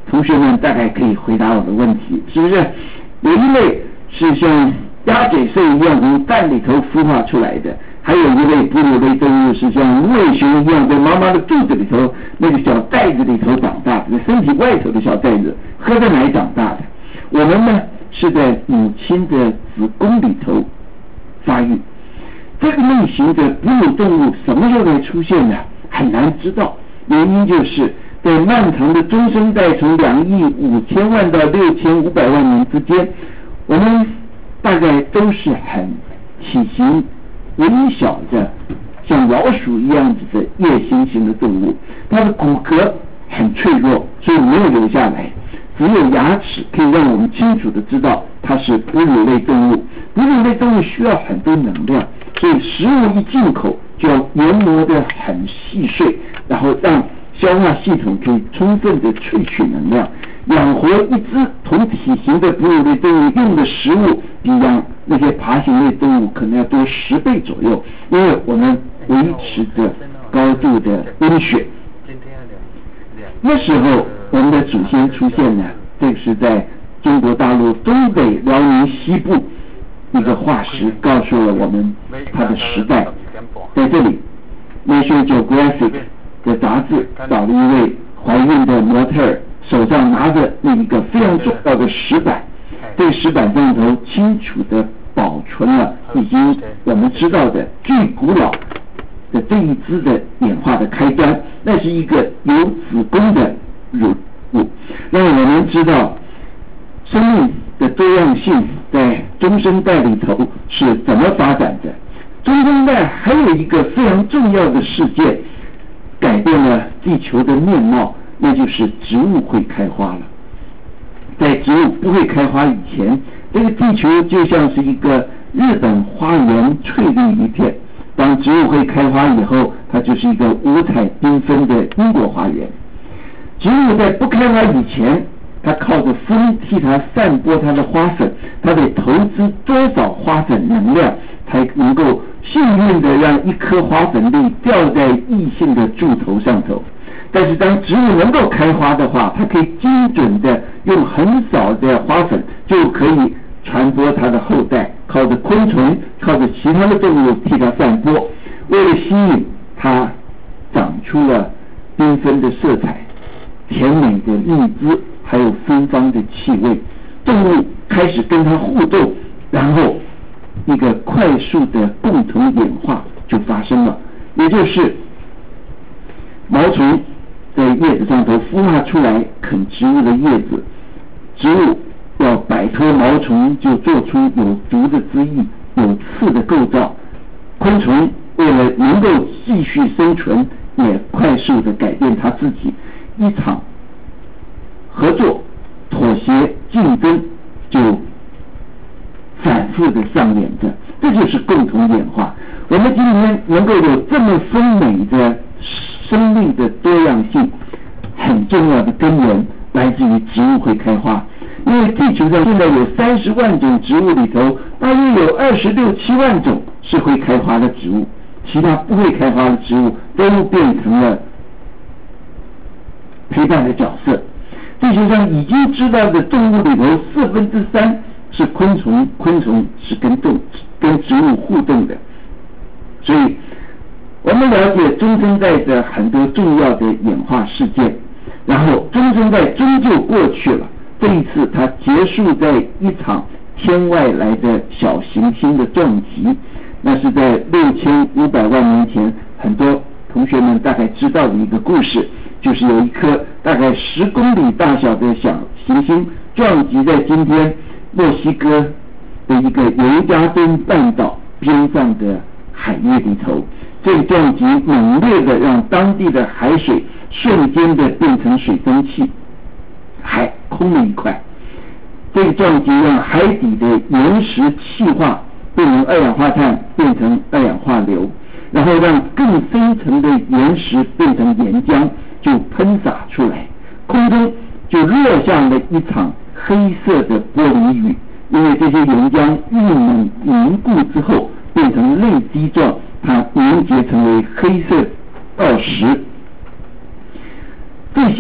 同学们大概可以回答我的问题，是不是？有一类是像鸭嘴兽一样从蛋里头孵化出来的，还有一类哺乳类动物是像无尾熊一样在妈妈的肚子里头那个小袋子里头长大的，身体外头的小袋子喝着奶长大的。我们呢是在母亲的子宫里头发育。这个类型的哺乳动物什么时候会出现呢？很难知道，原因就是在漫长的中生代，从2亿5千万到6500万年之间，我们大概都是很体型微小的，像老鼠一样子的夜行型的动物，它的骨骼很脆弱，所以没有留下来，只有牙齿可以让我们清楚的知道它是哺乳类动物。哺乳类动物需要很多能量，所以食物一进口就要研磨得很细碎，然后让消化系统可以充分的萃取能量。养活一只同体型的哺乳类动物用的食物比养那些爬行类动物可能要多10倍左右，因为我们维持着高度的温血。那时候我们的祖先出现呢，这个是在中国大陆东北辽宁西部一个化石告诉了我们它的时代。在这里 National Geographic 的杂志找了一位怀孕的模特儿，手上拿着那一个非常重要的石板，这个石板上头清楚的保存了已经我们知道的最古老的这一支的演化的开端，那是一个有子宫的乳物，让我们知道生命的多样性在中生代里头是怎么发展的。中生代还有一个非常重要的事件改变了地球的面貌，那就是植物会开花了。在植物不会开花以前，这个地球就像是一个日本花园，翠绿一片。当植物会开花以后，它就是一个五彩缤纷的英国花园。植物在不开花以前，它靠着风替它散播它的花粉，它得投资多少花粉能量才能够幸运的让一颗花粉粒掉在异性的柱头上头。但是当植物能够开花的话，它可以精准的用很少的花粉就可以传播它的后代，靠着昆虫，靠着其他的动物替它散播。为了吸引它，长出了缤纷的色彩、甜美的蜜汁，还有芬芳的气味。动物开始跟它互动，然后一个快速的共同演化就发生了，也就是毛虫在叶子上头孵化出来啃植物的叶子，植物要摆脱毛虫就做出有毒的汁液、有刺的构造。昆虫为了能够继续生存，也快速的改变它自己。一场合作、妥协、竞争就反复的上演着，这就是共同演化。我们今天能够有这么丰美的生命的多样性，很重要的根源来自于植物会开花。因为地球上现在有30万种植物里头，大约有26、7万种是会开花的植物，其他不会开花的植物都变成了陪伴的角色。地球上已经知道的动物里头3/4是昆虫，昆虫是跟植物互动的。所以我们了解中生代的很多重要的演化事件，然后中生代终究过去了。这一次它结束在一场天外来的小行星的撞击，那是在6500万年前，很多同学们大概知道的一个故事，就是有一颗大概10公里大小的小行星撞击在今天墨西哥的一个尤加敦半岛边上的海域里头。这个撞击猛烈的让当地的海水瞬间的变成水蒸气，海空了一块。这个撞击让海底的岩石气化，变成二氧化碳，变成二氧化硫，然后让更深层的岩石变成岩浆，就喷洒出来，空中就落下了一场黑色的玻璃雨。因为这些岩浆遇冷凝固之后变成泪滴状，它凝结成为黑色曜石。这些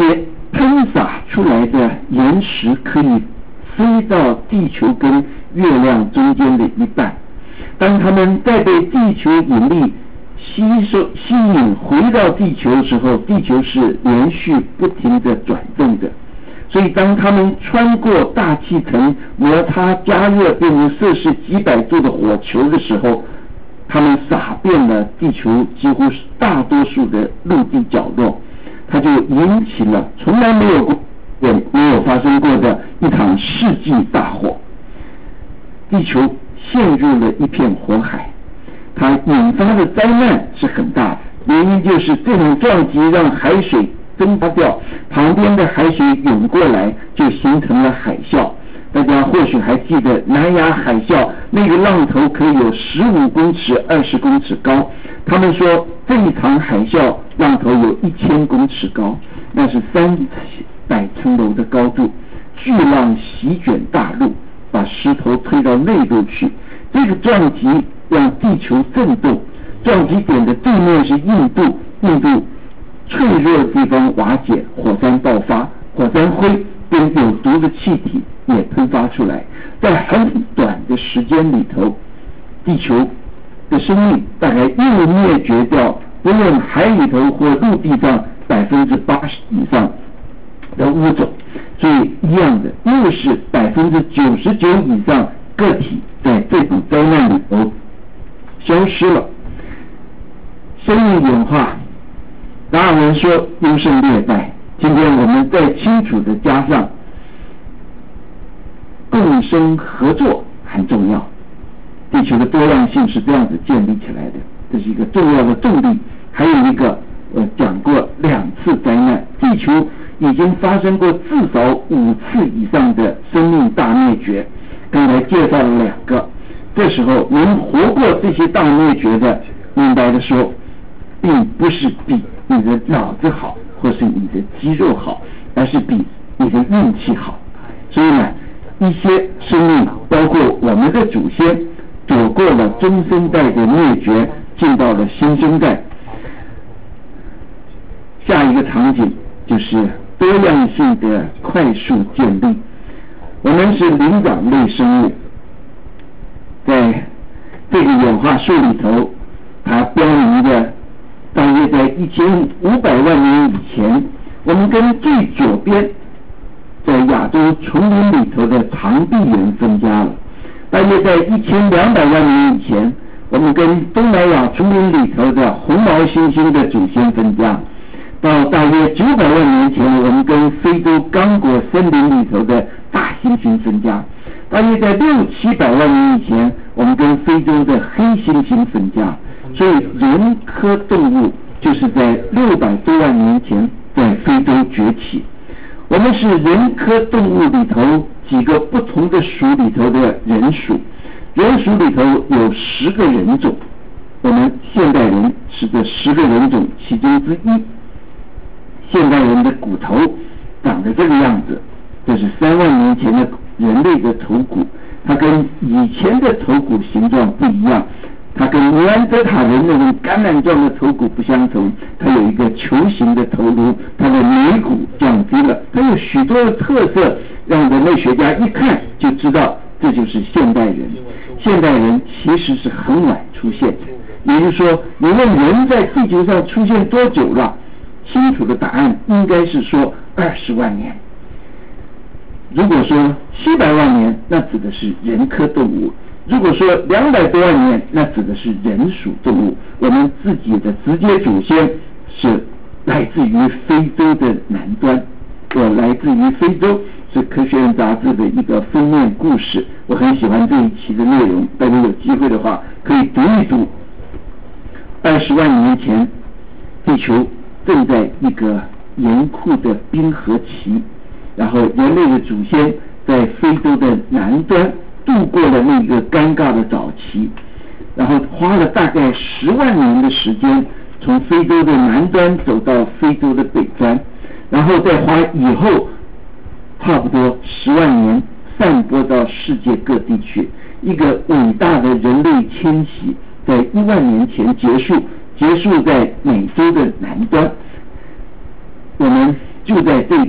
喷洒出来的岩石可以飞到地球跟月亮中间的一半。当它们再被地球引力吸引回到地球的时候，地球是连续不停的转动的。所以当它们穿过大气层摩擦加热变成摄氏几百度的火球的时候，它们洒遍了地球几乎大多数的陆地角落，它就引起了从来没有发生过的一场世纪大火。地球陷入了一片火海，它引发的灾难是很大的，原因就是这种撞击让海水蒸发掉，旁边的海水涌过来，就形成了海啸。大家或许还记得南亚海啸，那个浪头可以有15公尺、20公尺高。他们说这一场海啸浪头有1000公尺高，那是300层楼的高度，巨浪席卷大陆，把石头推到内陆去。这个撞击让地球震动，撞击点的对面是印度，印度脆弱的地方瓦解，火山爆发，火山灰跟有毒的气体也喷发出来。在很短的时间里头，地球的生命大概又灭绝掉，不论海里头或陆地上80%以上的物种。所以一样的，又是99%以上个体在这种灾难里头消失了。生命演化，达尔文说优胜劣败，今天我们再清楚的加上共生合作很重要。地球的多样性是这样子建立起来的，这是一个重要的动力。还有一个讲过2次灾难，地球已经发生过至少5次以上的生命大灭绝，刚才介绍了2个。这时候能活过这些大灭绝的，明白的说，并不是比你的脑子好，或是你的肌肉好，而是比你的运气好。所以呢，一些生命，包括我们的祖先，躲过了中生代的灭绝，进到了新生代。下一个场景就是多样性的快速建立。我们是灵长类生物，在这个演化树里头，它标明的大约在1500万年以前，我们跟最左边在亚洲丛林里头的长臂猿分家了。大约在1200万年以前，我们跟东南亚丛林里头的红毛猩猩的祖先分家。到大约900万年前，我们跟非洲刚果森林里头的大猩猩分家。大约在600-700万年以前，我们跟非洲的黑猩猩分家。所以人科动物就是在600多万年前在非洲崛起。我们是人科动物里头几个不同的属里头的人属，人属里头有10个人种，我们现代人是这10个人种其中之一。现代人的骨头长得这个样子，这是3万年前的人类的头骨，它跟以前的头骨形状不一样，它跟尼安德塔人那种橄榄状的头骨不相同，它有一个球形的头颅，它的眉骨降低了，它有许多的特色，让人类学家一看就知道这就是现代人。现代人其实是很晚出现的，也就是说，你问人在地球上出现多久了？清楚的答案应该是说20万年。如果说700万年，那指的是人科动物；如果说200多万年，那指的是人属动物。我们自己的直接祖先是来自于非洲的南端，我来自于非洲，是科学人杂志的一个封面故事，我很喜欢这一期的内容，大家有机会的话可以读一读。20万年前，地球正在一个严酷的冰河期，然后人类的祖先在非洲的南端度过了那个尴尬的早期，然后花了大概10万年的时间，从非洲的南端走到非洲的北端，然后再花以后差不多10万年散播到世界各地去。一个伟大的人类迁徙在1万年前结束在美洲的南端。我们就在这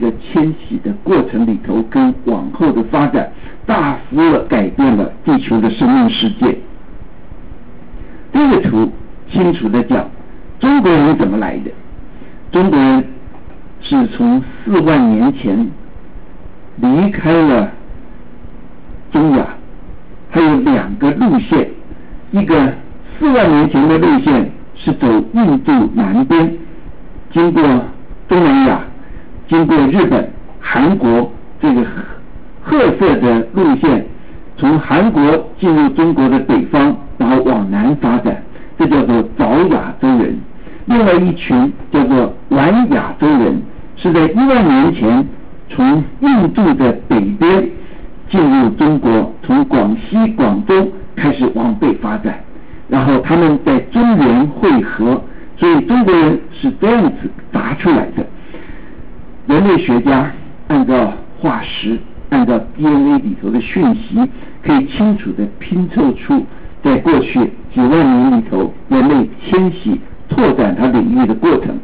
个迁徙的过程里头跟往后的发展，大幅地改变了地球的生命世界。这个图清楚地讲中国人怎么来的。中国人是从4万年前离开了中亚，还有2个路线，一个4万年前的路线是走印度南边，经过东南亚，经过日本、韩国，这个褐色的路线从韩国进入中国的北方，然后往南发展，这叫做早亚洲人。另外一群叫做晚亚洲人，是在1万年前从印度的北边进入中国，从广西、广州开始往北发展，然后他们在中原汇合，所以中国人是这样子答出来的。人类学家按照化石、按照 DNA 里头的讯息，可以清楚地拼凑出在过去几万年里头人类迁徙拓展它领域的过程。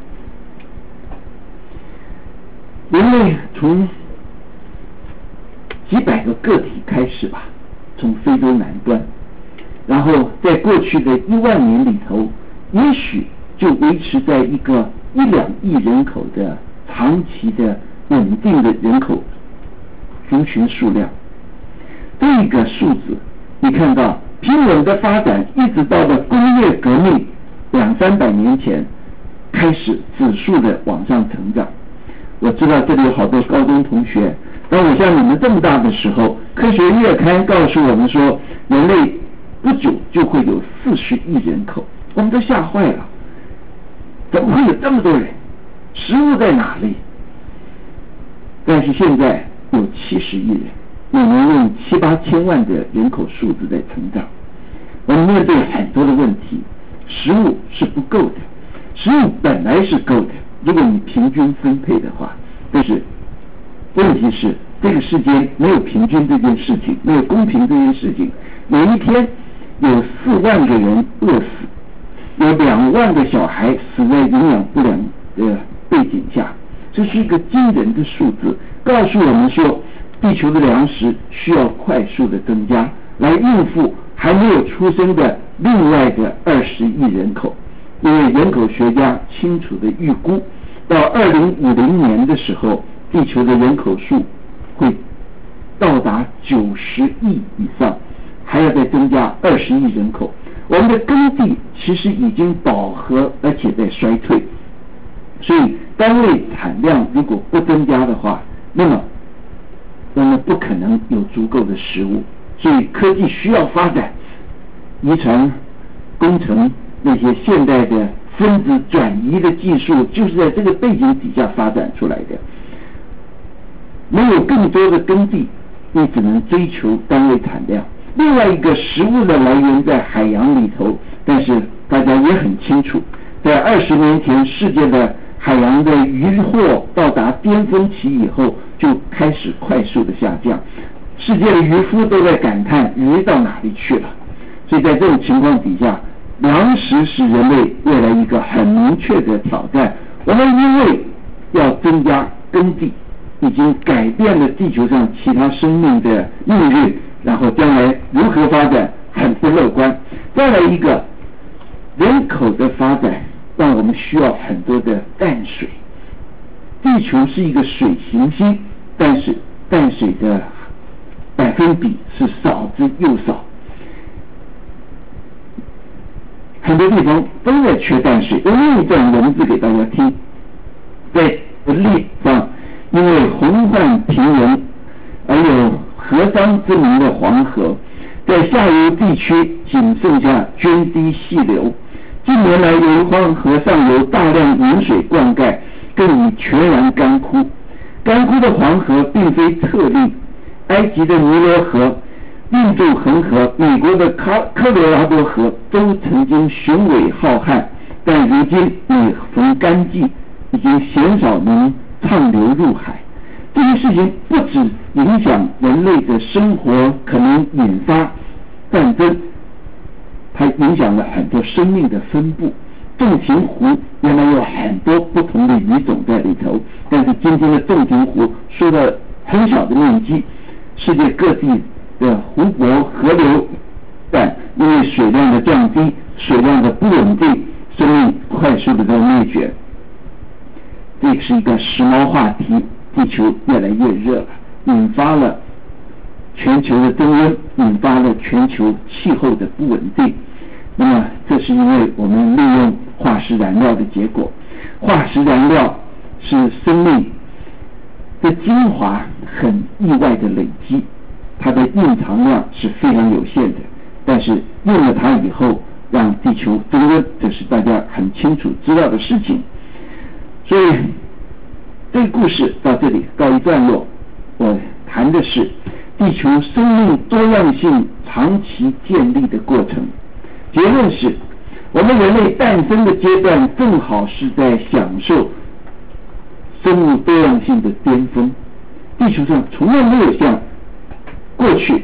人类从几百个个体开始吧，从非洲南端，然后在过去的1万年里头，也许就维持在一个1-2亿人口的长期的稳定的人口族群数量。这个数字你看到平稳的发展，一直到了工业革命200-300年前开始指数的往上成长。我知道这里有好多高中同学，当我像你们这么大的时候，科学月刊告诉我们说人类不久就会有40亿人口，我们都吓坏了，怎么会有这么多人？食物在哪里？但是现在有70亿人，我们用7-8千万的人口数字在成长。我们面对很多的问题，食物是不够的，食物本来是够的，如果你平均分配的话，但是问题是这个世间没有平均这件事情，没有公平这件事情。有一天有4万个人饿死，有2万个小孩死在营养不良的背景下，这是一个惊人的数字，告诉我们说地球的粮食需要快速的增加，来应付还没有出生的另外的20亿人口。因为人口学家清楚的预估，到2050年的时候，地球的人口数会到达90亿以上，还要再增加20亿人口。我们的耕地其实已经饱和，而且在衰退，所以单位产量如果不增加的话，那么我们不可能有足够的食物。所以科技需要发展，遗传工程那些现代的分子转移的技术，就是在这个背景底下发展出来的。没有更多的耕地，你只能追求单位产量。另外一个食物的来源在海洋里头，但是大家也很清楚，在20年前世界的海洋的渔获到达巅峰期以后，就开始快速的下降，世界的渔夫都在感叹鱼到哪里去了。所以在这种情况底下，粮食是人类未来一个很明确的挑战。我们因为要增加耕地，已经改变了地球上其他生命的命运，然后将来如何发展很不乐观。再来一个，人口的发展让我们需要很多的淡水。地球是一个水行星，但是淡水的百分比是少之又少，很多地方都在缺淡水。我用一段文字给大家听，在历史上，因为洪患平原而有河漳之名的黄河，在下游地区仅剩下涓滴细流。近年来，由于黄河上游大量饮水灌溉，更已全然干枯。干枯的黄河并非特例，埃及的尼罗河、印度恒河、美国的科罗拉多河都曾经雄伟浩瀚，但如今每逢干季，已经鲜少能畅流入海。这件事情不只影响人类的生活，可能引发战争，它影响了很多生命的分布。 纵情湖原来有很多不同的鱼种在里头，但是今天的纵情湖受到很小的面积，世界各地的湖泊、河流，但因为水量的降低、水量的不稳定，生命快速的在灭绝。这是一个时髦话题，地球越来越热了，引发了全球的增温，引发了全球气候的不稳定。那么这是因为我们利用化石燃料的结果。化石燃料是生命的精华很意外的累积，它的蕴藏量是非常有限的，但是用了它以后让地球增温，这是大家很清楚知道的事情。所以这个故事到这里告一段落，我谈的是地球生命多样性长期建立的过程。结论是，我们人类诞生的阶段正好是在享受生物多样性的巅峰。地球上从来没有像过去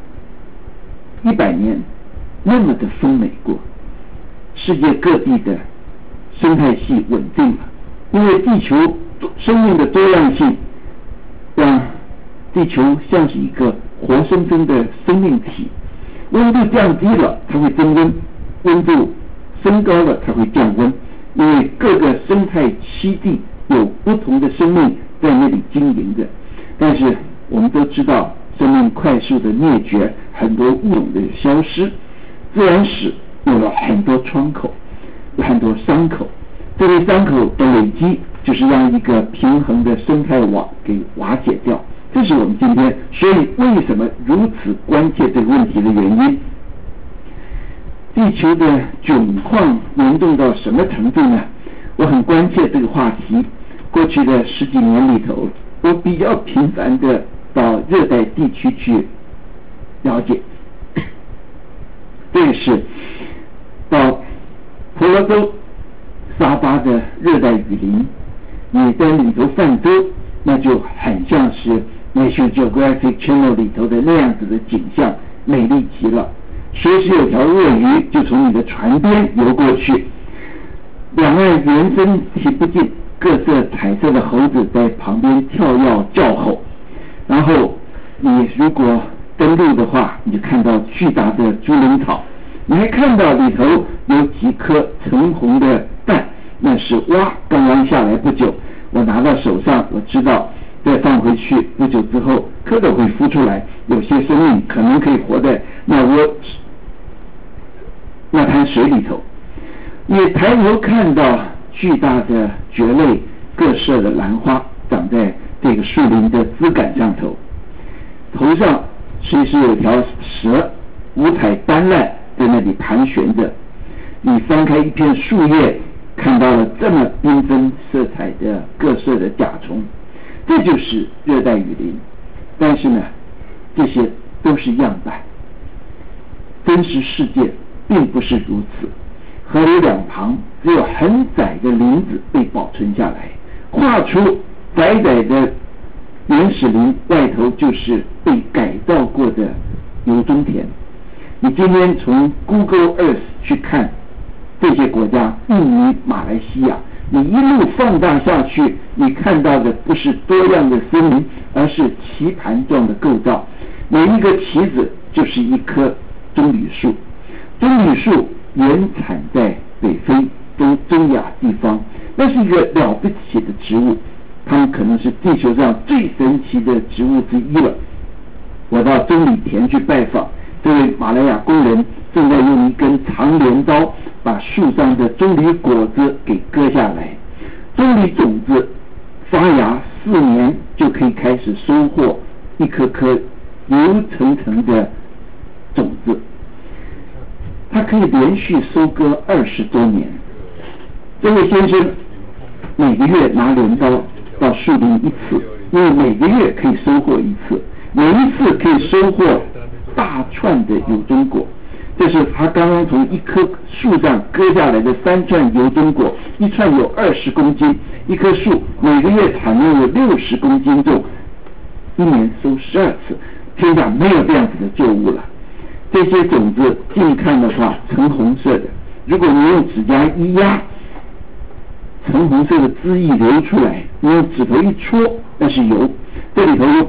100年那么的丰美过，世界各地的生态系稳定了，因为地球生命的多样性让地球像是一个活生生的生命体。温度降低了它会增温，温度升高了它会降温，因为各个生态栖地有不同的生命在那里经营着。但是我们都知道，生命快速的灭绝，很多物种的消失，自然史有了很多窗口，有很多伤口，这些伤口的累积就是让一个平衡的生态网给瓦解掉。这是我们今天所以为什么如此关切这个问题的原因。地球的窘况严重到什么程度呢？我很关切这个话题。过去的10几年里头，我比较频繁的到热带地区去了解。这个是到婆罗洲沙巴的热带雨林，你在里头泛舟，那就很像是National Geographic Channel 里头的那样子的景象，美丽极了。随时有条鳄鱼就从你的船边游过去，两岸原生提不尽，各色彩色的猴子在旁边跳跃叫吼。然后你如果登陆的话，你就看到巨大的猪笼草，你还看到里头有几颗橙红的蛋，那是蛙刚刚下来不久，我拿到手上，我知道再放回去不久之后蝌蚪会孵出来，有些生命可能可以活在那滩水里头。你抬头看到巨大的蕨类各色的兰花长在这个树林的枝干上头，头上随时有条蛇五彩斑斓在那里盘旋着。你翻开一片树叶，看到了这么缤纷色彩的各色的甲虫，这就是热带雨林。但是呢，这些都是样板，真实世界并不是如此。河流两旁只有很窄的林子被保存下来，画出窄窄的原始林，外头就是被改造过的油棕田。你今天从 Google Earth 去看这些国家，印尼、马来西亚，你一路放大下去，你看到的不是多样的森林，而是棋盘状的构造。每一个棋子就是一棵棕榈树，棕榈树原产在北非、中亚地方，那是一个了不起的植物，它们可能是地球上最神奇的植物之一了。我到棕榈田去拜访，这位马来亚工人正在用一根长镰刀把树上的棕榈果子给割下来。棕榈种子发芽4年就可以开始收获一颗颗油层层的种子，它可以连续收割20多年。这位先生每个月拿镰刀到树林一次，因为每个月可以收获一次，每一次可以收获大串的油棕果。这是他刚刚从一棵树上割下来的3串油棕果，一串有20公斤，一棵树每个月产量有60公斤重，1年收12次，天下没有这样子的作物了。这些种子近看的话橙红色的， 如果你用指甲一压，橙红色的汁液流出来，你用指头一戳，那是油，这里头有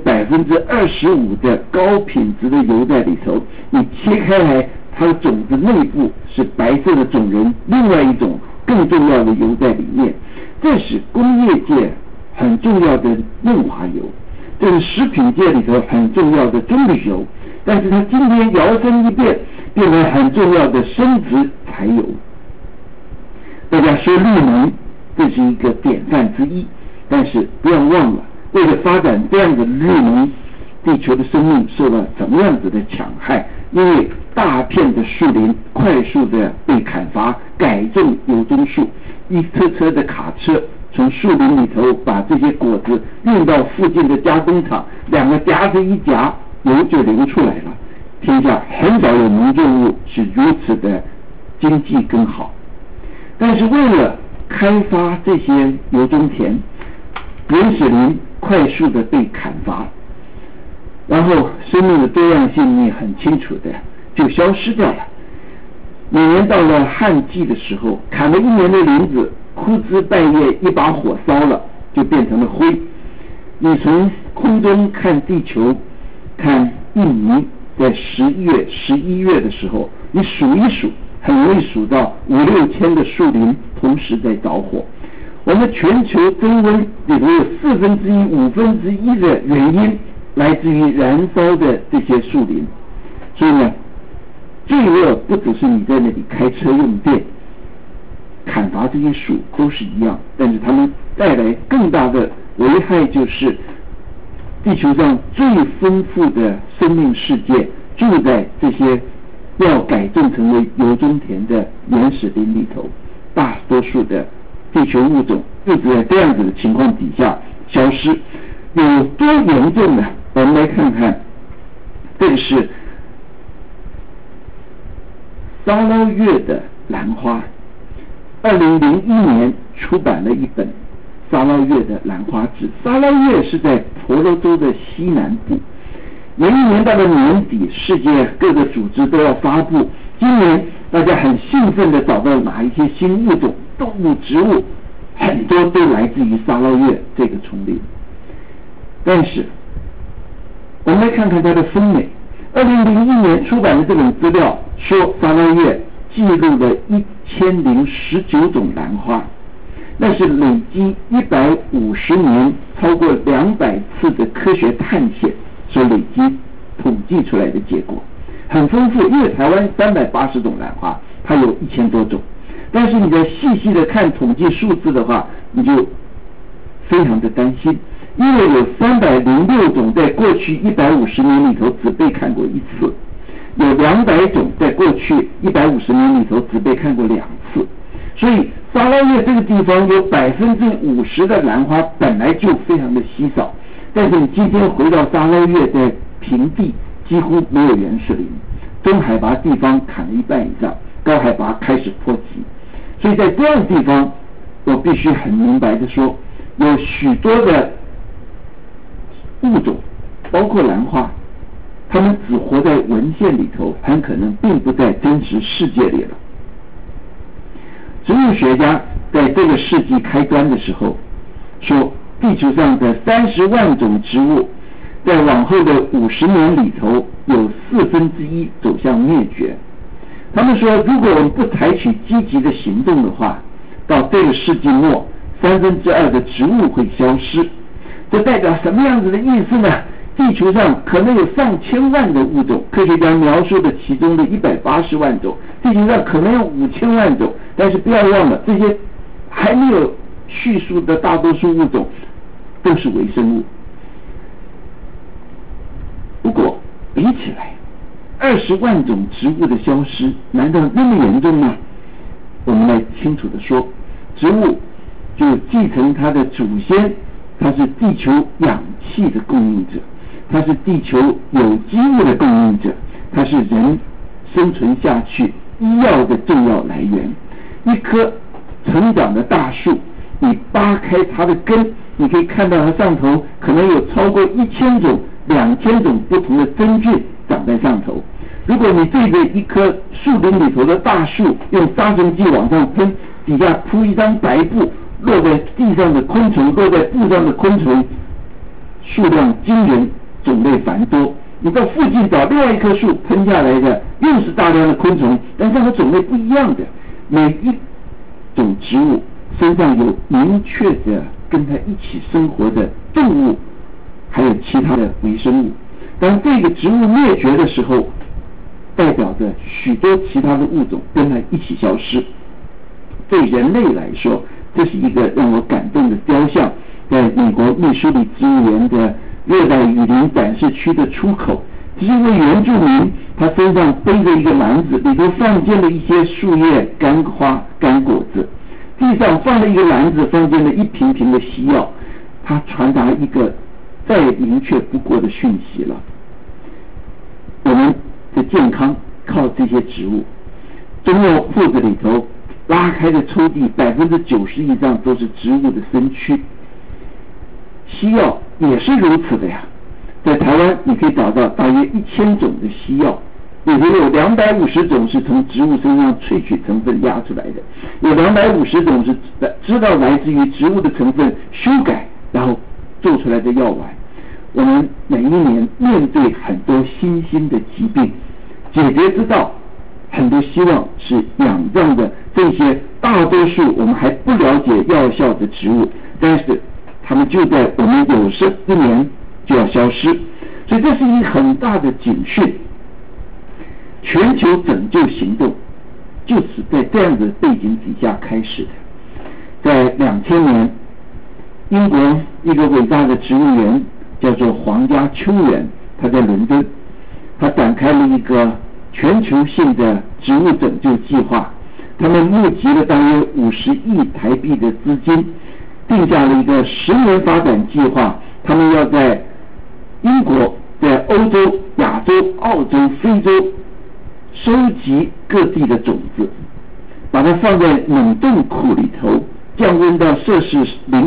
25%的高品质的油在里头。你切开来，它的种子内部是白色的种仁，另外一种更重要的油在里面。这是工业界很重要的润滑油，这是食品界里头很重要的棕榈油，但是它今天摇身一变，变成很重要的生质柴油。大家说绿能，这是一个典范之一，但是不要忘了，为了发展这样的绿能，地球的生命受到怎么样子的戕害？因为大片的树林快速的被砍伐，改种油棕树，一车车的卡车从树林里头把这些果子运到附近的加工厂，两个夹子一夹，油就流出来了。天下很少有农作物是如此的经济更好，但是为了开发这些油棕田，原始林快速的被砍伐，然后生命的多样性你很清楚的就消失掉了。每年到了旱季的时候，砍了一年的林子枯枝败叶，一把火烧了就变成了灰。你从空中看地球，看印尼在10月、11月的时候，你数一数，很容易数到5、6千的树林同时在着火。我们全球增温里头有1/4、1/5的原因来自于燃烧的这些树林。所以呢，罪恶不只是你在那里开车用电，砍伐这些树都是一样，但是它们带来更大的危害，就是地球上最丰富的生命世界住在这些要改种成为油棕田的原始林里头，大多数的地球物种一直在这样子的情况底下消失。有多严重呢？我们来看看，这个是沙捞越的兰花，2001年出版了一本沙捞越的兰花志。沙捞越是在婆罗洲的西南部，每一年到了年底，世界各个组织都要发布，今年大家很兴奋的找到哪一些新物种，动物、植物，很多都来自于沙捞越这个丛林。但是我们来看看它的分类。2001年出版的这本资料说，沙捞越记录了1019种兰花，那是累积150年超过200次的科学探险所累积统计出来的结果，很丰富。因为台湾380种兰花，它有1000多种，但是你在细细的看统计数字的话，你就非常的担心，因为有306种在过去150年里头只被看过一次，有200种在过去150年里头只被看过2次。所以沙捞越这个地方有50%的兰花本来就非常的稀少，但是你今天回到沙捞越的平地几乎没有原始林，中海拔地方砍了一半以上，高海拔开始坡起。所以在这样的地方，我必须很明白的说，有许多的物种，包括兰花，它们只活在文献里头，很可能并不在真实世界里了。植物学家在这个世纪开端的时候说，地球上的30万种植物在往后的50年里头有1/4走向灭绝。他们说，如果我们不采取积极的行动的话，到这个世纪末2/3的植物会消失。这代表什么样子的意思呢？地球上可能有上千万的物种，科学家描述的其中的180万种，地球上可能有5000万种，但是不要忘了，这些还没有叙述的大多数物种都是微生物。不过比起来，20万种植物的消失难道那么严重吗？我们来清楚的说，植物就继承它的祖先，它是地球氧气的供应者，它是地球有机物的供应者，它是人生存下去医药的重要来源。一棵成长的大树，你扒开它的根，你可以看到它上头可能有超过1000种、2000种不同的真菌长在上头。 如果你对着一棵树林里头的大树用杀虫剂往上喷，底下铺一张白布，落在地上的昆虫，落在布上的昆虫数量惊人，种类繁多。你到附近找另外一棵树喷下来的，又是大量的昆虫，但是它的种类不一样的。每一种植物身上有明确的跟它一起生活的动物，还有其他的微生物。当这个植物灭绝的时候，代表着许多其他的物种跟它一起消失。对人类来说，这是一个让我感动的雕像，在美国密苏里植物园的热带雨林展示区的出口。这是一位原住民，他身上背着一个篮子，里头放进了一些树叶、干花、干果子，地上放了一个篮子，放进了一瓶瓶的西药。他传达一个再明确不过的讯息了：我们的健康靠这些植物。中药铺子里头拉开的抽屉，90%以上都是植物的身躯。西药也是如此的呀。在台湾，你可以找到大约1000种的西药，里头有250种是从植物身上萃取成分压出来的，有250种是知道来自于植物的成分修改然后做出来的药丸。我们每一年面对很多新兴的疾病，解决之道很多希望是仰仗的这些大多数我们还不了解药效的植物，但是它们就在我们有生之年就要消失。所以这是一个很大的警讯。全球拯救行动就是在这样的背景底下开始的。在2000年，英国一个伟大的植物园叫做皇家丘园，他在伦敦，他展开了一个全球性的植物拯救计划。他们募集了大约50亿台币的资金，定下了一个10年发展计划。他们要在英国、在欧洲、亚洲、澳洲、非洲收集各地的种子，把它放在冷冻库里头，降温到摄氏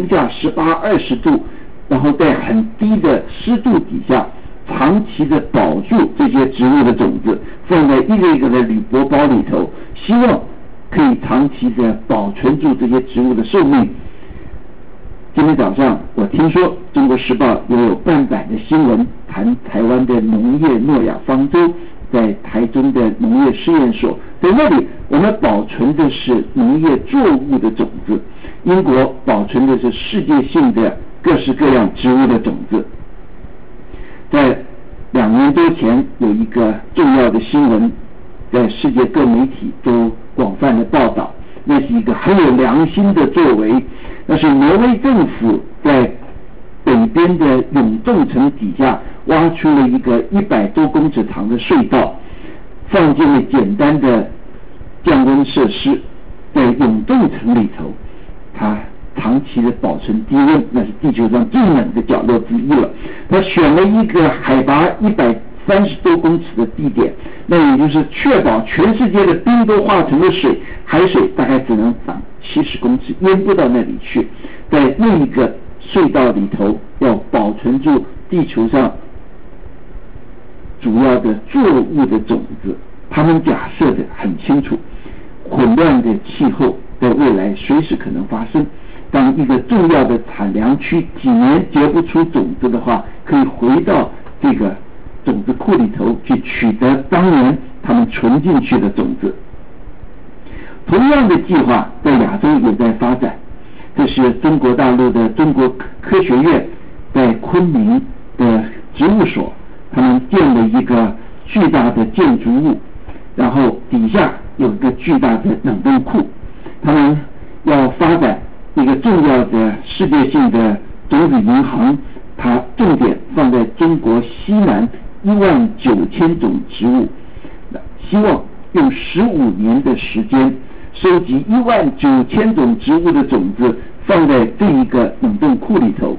-18、20度，然后在很低的湿度底下长期的保住这些植物的种子，放在一个一个的铝箔包里头，希望可以长期的保存住这些植物的寿命。今天早上我听说《中国时报》也有半版的新闻谈台湾的农业诺亚方舟，在台中的农业试验所，在那里我们保存的是农业作物的种子，英国保存的是世界性的各式各样植物的种子。在2年多前有一个重要的新闻，在世界各媒体都广泛的报道，那是一个很有良心的作为。那是挪威政府在北边的永冻层底下挖出了一个100多公尺长的隧道，放进了简单的降温设施，在永冻层里头，它长期的保存低温，那是地球上最冷的角落之一了。他选了一个海拔130多公尺的地点，那也就是确保全世界的冰都化成了水，海水大概只能涨70公尺，淹不到那里去。在那一个隧道里头，要保存住地球上主要的作物的种子。他们假设的很清楚，混乱的气候在未来随时可能发生。当一个重要的产粮区几年结不出种子的话，可以回到这个种子库里头去取得当年他们存进去的种子。同样的计划在亚洲也在发展，这是中国大陆的中国科学院在昆明的植物所，他们建了一个巨大的建筑物，然后底下有一个巨大的冷冻库。他们要发展一个重要的世界性的种子银行，它重点放在中国西南19000种植物，希望用15年的时间收集19000种植物的种子，放在这一个冷冻库里头。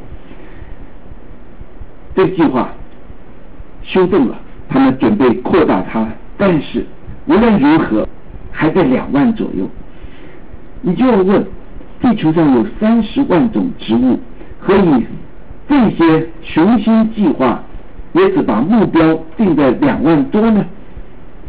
这个计划修正了，他们准备扩大它，但是无论如何还在2万左右。你就要问，地球上有30万种植物，何以这些雄心计划也只把目标定在2万多呢？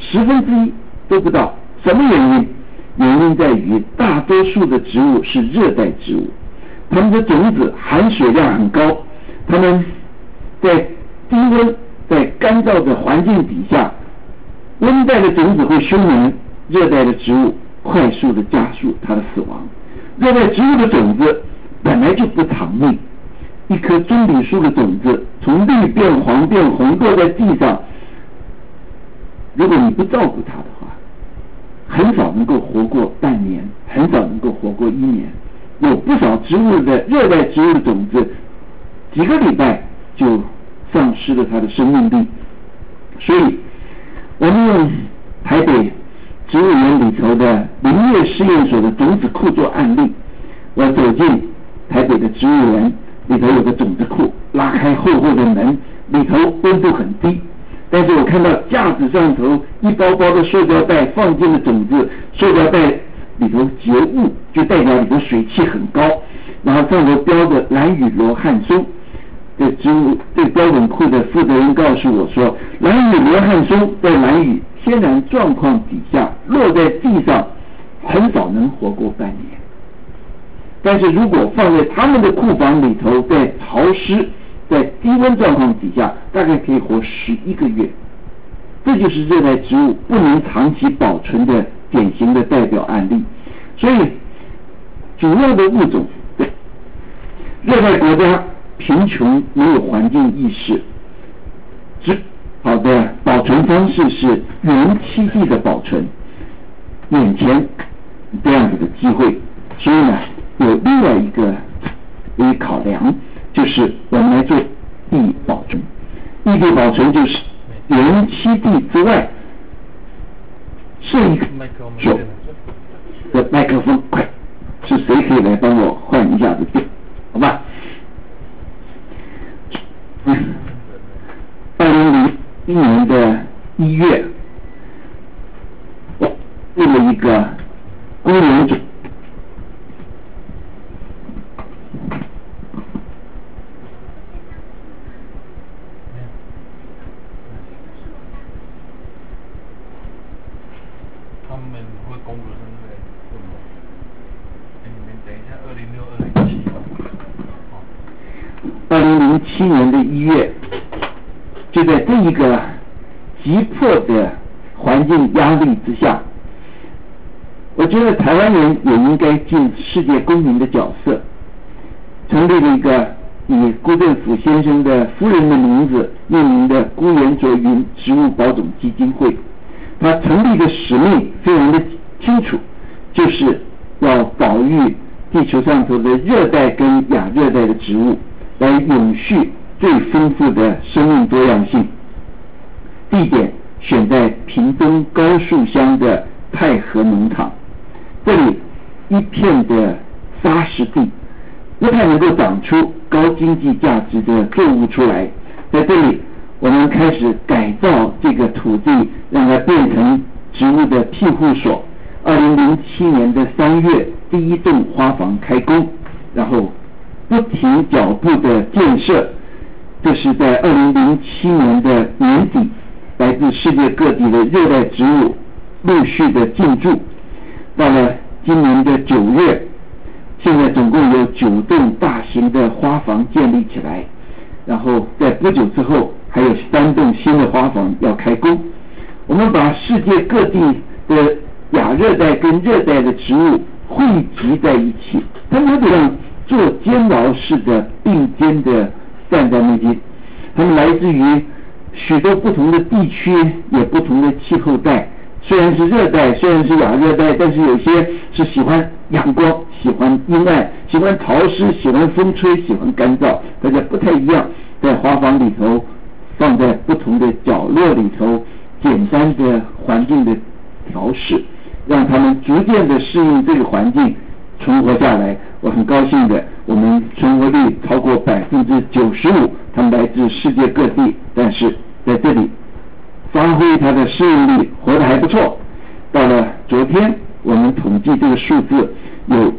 1/10都不到。什么原因？原因在于大多数的植物是热带植物，它们的种子含水量很高，它们在低温、在干燥的环境底下，温带的种子会休眠，热带的植物快速的加速它的死亡。热带植物的种子本来就不藏匿，一棵棕榈树的种子从绿变黄变红落在地上，如果你不照顾它的话，很少能够活过半年，很少能够活过1年。有不少植物的热带植物的种子几个礼拜就丧失了它的生命力。所以我们用台北植物园里头的林业试验所的种子库做案例。我走进台北的植物园，里头有个种子库，拉开厚厚的门，里头温度很低，但是我看到架子上头一包包的塑胶袋放进了种子，塑胶袋里头结雾，就代表里头水汽很高，然后上头标着兰屿罗汉松。这标本库的负责人告诉我说，兰屿罗汉松在兰屿天然状况底下落在地上很少能活过半年，但是如果放在他们的库房里头，在潮湿在低温状况底下，大概可以活11个月。这就是热带植物不能长期保存的典型的代表案例。所以主要的物种，热带国家贫穷，没有环境意识，好的保存方式是原栖地的保存，眼前这样子的机会，所以呢有另外一个考量，就是我们来做地保存。异地保存就是原栖地之外设一个所的麦克风，快，是谁可以来帮我换一下子电？好吧。2001年的1月，我做了一个公园组。 他们会公布是那个，你们等一下 ，2007年的1月，就在这一个急迫的环境压力之下，我觉得台湾人也应该尽世界公民的角色，成立了一个以辜振甫先生的夫人的名字命名的辜元卓云植物保种基金会。它成立的使命非常的清楚，就是要保育地球上头的热带跟亚热带的植物，来永续最丰富的生命多样性。地点选在屏东高树乡的太和农场，这里一片的沙石地，不太能够长出高经济价值的作物出来。在这里我们开始改造这个土地，让它变成植物的庇护所。2007年的3月，第一栋花房开工，然后不停脚步的建设。这是在2007年的年底，来自世界各地的热带植物陆续的进驻。到了今年的9月，现在总共有9栋大型的花房建立起来，然后在不久之后还有3栋新的花房要开工。我们把世界各地的亚热带跟热带的植物汇集在一起，它们这样做监牢式的并肩的站在那边，它们来自于许多不同的地区，也不同的气候带。虽然是热带，虽然是亚热带，但是有些是喜欢阳光，喜欢阴暗，喜欢潮湿，喜欢风吹，喜欢干燥，大家不太一样。在花房里头，放在不同的角落里头，简单的环境的调试，让他们逐渐的适应这个环境，存活下来。我很高兴的，我们存活率超过95%，他们来自世界各地，但是在这里发挥它的适应力，活得还不错。到了昨天，我们统计这个数字，有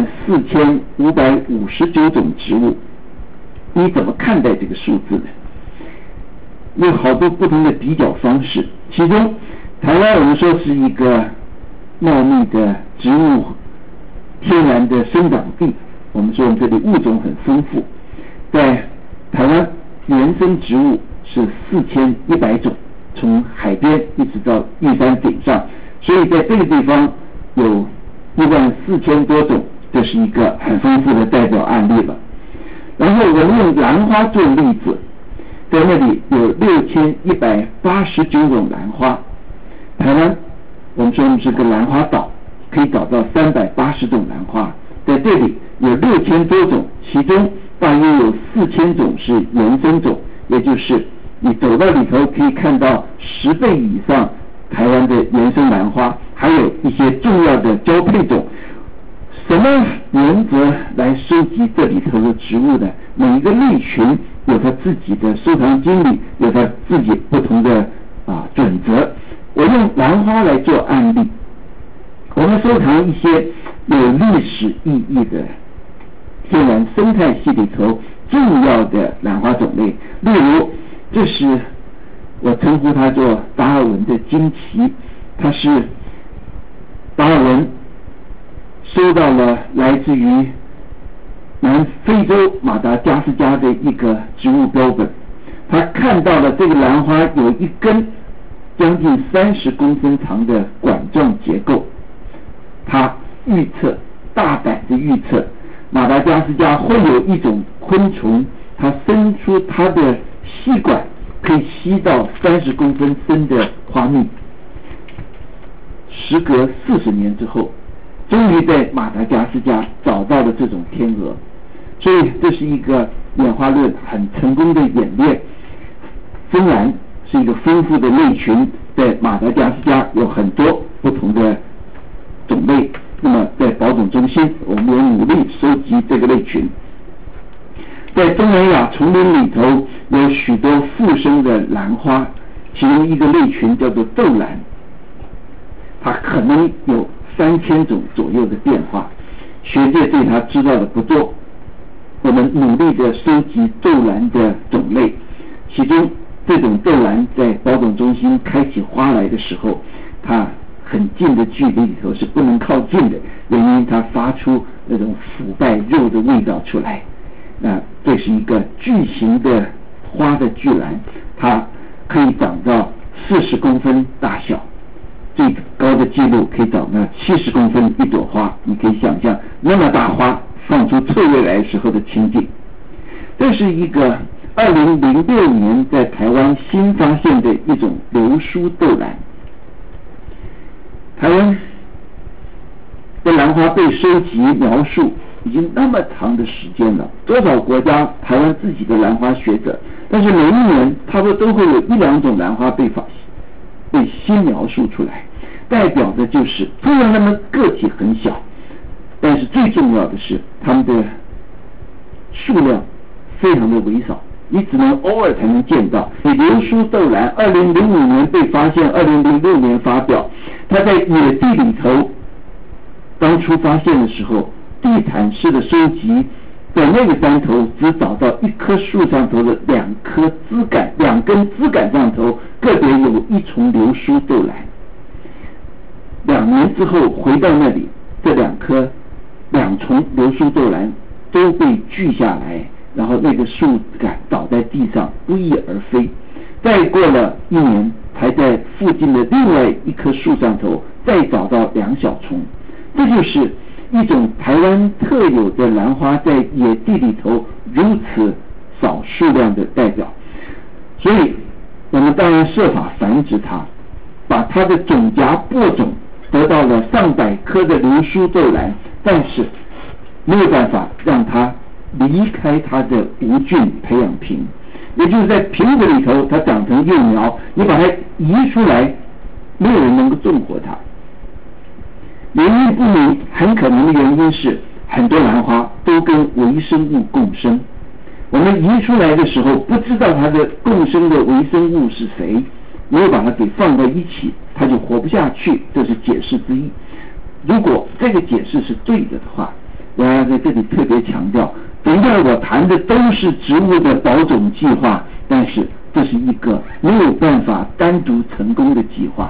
14559种植物。你怎么看待这个数字呢？有好多不同的比较方式，其中台湾我们说是一个茂密的植物天然的生长地，我们说我们这里物种很丰富，在台湾原生植物是4100种，从海边一直到玉山顶上，所以在这个地方有14000多种，这是一个很丰富的代表案例了。然后我们用兰花做例子，在那里有6189种兰花。台湾我们说我们是个兰花岛，可以找到380种兰花，在这里有6000多种，其中大约有4000种是原生种，也就是你走到里头可以看到10倍以上台湾的原生兰花，还有一些重要的交配种。什么原则来收集这里头的植物呢？每一个类群有它自己的收藏经理，有它自己不同的准则。我用兰花来做案例，我们收藏一些有历史意义的天然生态系里头重要的兰花种类，例如这是我称呼它做达尔文的惊奇，它是达尔文收到了来自于南非洲马达加斯加的一个植物标本，他看到了这个兰花有一根将近30公分长的管状结构，他预测，大胆的预测，马达加斯加会有一种昆虫，它伸出它的吸管可以吸到30公分深的花蜜。时隔40年之后，终于在马达加斯加找到了这种天鹅，所以这是一个演化论很成功的演练。芬兰是一个丰富的类群，在马达加斯加有很多不同的种类，那么在保种中心我们也努力收集这个类群。在东南亚丛林里头有许多附生的兰花，其中一个类群叫做豆兰，它可能有3000种左右的变化，学界对它知道的不多，我们努力的收集豆兰的种类，其中这种豆兰在保种中心开起花来的时候，它很近的距离里头是不能靠近的，原因它发出那种腐败肉的味道出来。那这是一个巨型的花的巨兰，它可以长到40公分大小，最高的纪录可以长到70公分一朵花，你可以想象那么大花放出臭味来时候的情景。这是一个2006年在台湾新发现的一种流苏豆兰。台湾的兰花被收集描述已经那么长的时间了，多少国家台湾自己的兰花学者，但是每一年差不多都会有1-2种兰花被新描述出来，代表的就是虽然它们个体很小，但是最重要的是它们的数量非常的微少，你只能偶尔才能见到。流苏豆兰2005年被发现，2006年发表，它在野地里头当初发现的时候，地毯式的收集，在那个山头只找到一棵树上头的2根枝杆上头个别有1丛流苏豆兰。2年之后回到那里，这2丛流苏豆兰都被锯下来，然后那个树杆倒在地上不翼而飞。再过了1年，才在附近的另外一棵树上头再找到2小丛。这就是一种台湾特有的兰花在野地里头如此少数量的代表，所以我们当然设法繁殖它，把它的种荚播种，得到了上百棵的流苏豆兰，但是没有办法让它离开它的无菌培养瓶，也就是在瓶子里头它长成幼苗，你把它移出来，没有人能够种活它。原因不明，很可能的原因是很多兰花都跟微生物共生，我们移出来的时候不知道它的共生的微生物是谁，没有把它给放在一起，它就活不下去，这是解释之一。如果这个解释是对的话，我要在这里特别强调，等一下我谈的都是植物的保种计划，但是这是一个没有办法单独成功的计划。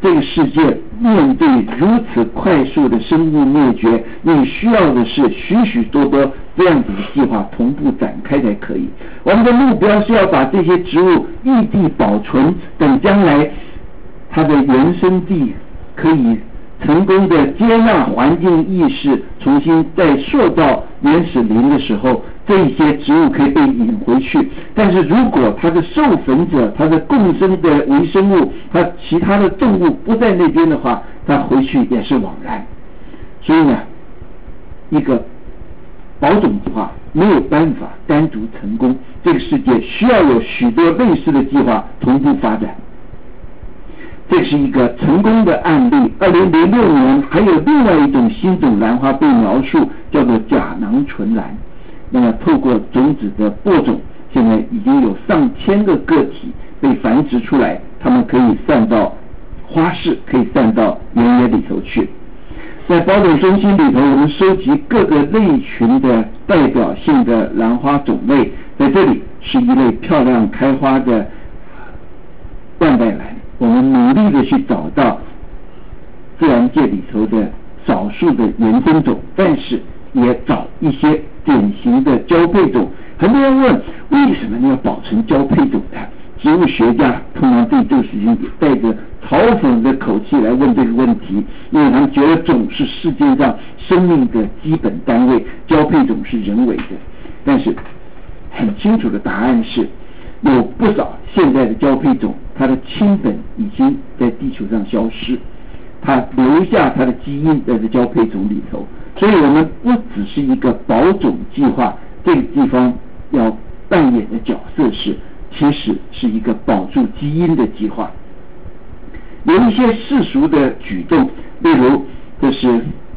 这个世界面对如此快速的生物灭绝，你需要的是许许多多这样子的计划同步展开才可以。我们的目标是要把这些植物异地保存，等将来它的原生地可以成功的接纳环境意识，重新再塑造原始林的时候，这些植物可以被引回去。但是如果它的授粉者、它的共生的微生物、它其他的动物不在那边的话，它回去也是枉然。所以呢，一个保种计划没有办法单独成功，这个世界需要有许多类似的计划同步发展。这是一个成功的案例。2006年还有另外一种新种兰花被描述，叫做假囊唇兰。那么透过种子的播种，现在已经有上千个个体被繁殖出来，它们可以散到花市，可以散到原野里头去。在保种中心里头，我们收集各个类群的代表性的兰花种类，在这里是一类漂亮开花的万代兰。我们努力的去找到自然界里头的少数的原生种，但是也找一些典型的交配种。很多人问，为什么你要保存交配种呢？植物学家通常对这个事情带着嘲讽的口气来问这个问题，因为他们觉得种是世界上生命的基本单位，交配种是人为的。但是很清楚的答案是，有不少现在的交配种，它的亲本已经在地球上消失，它留下它的基因在这交配种里头。所以我们不只是一个保种计划，这个地方要扮演的角色是，其实是一个保住基因的计划。有一些世俗的举动，例如这是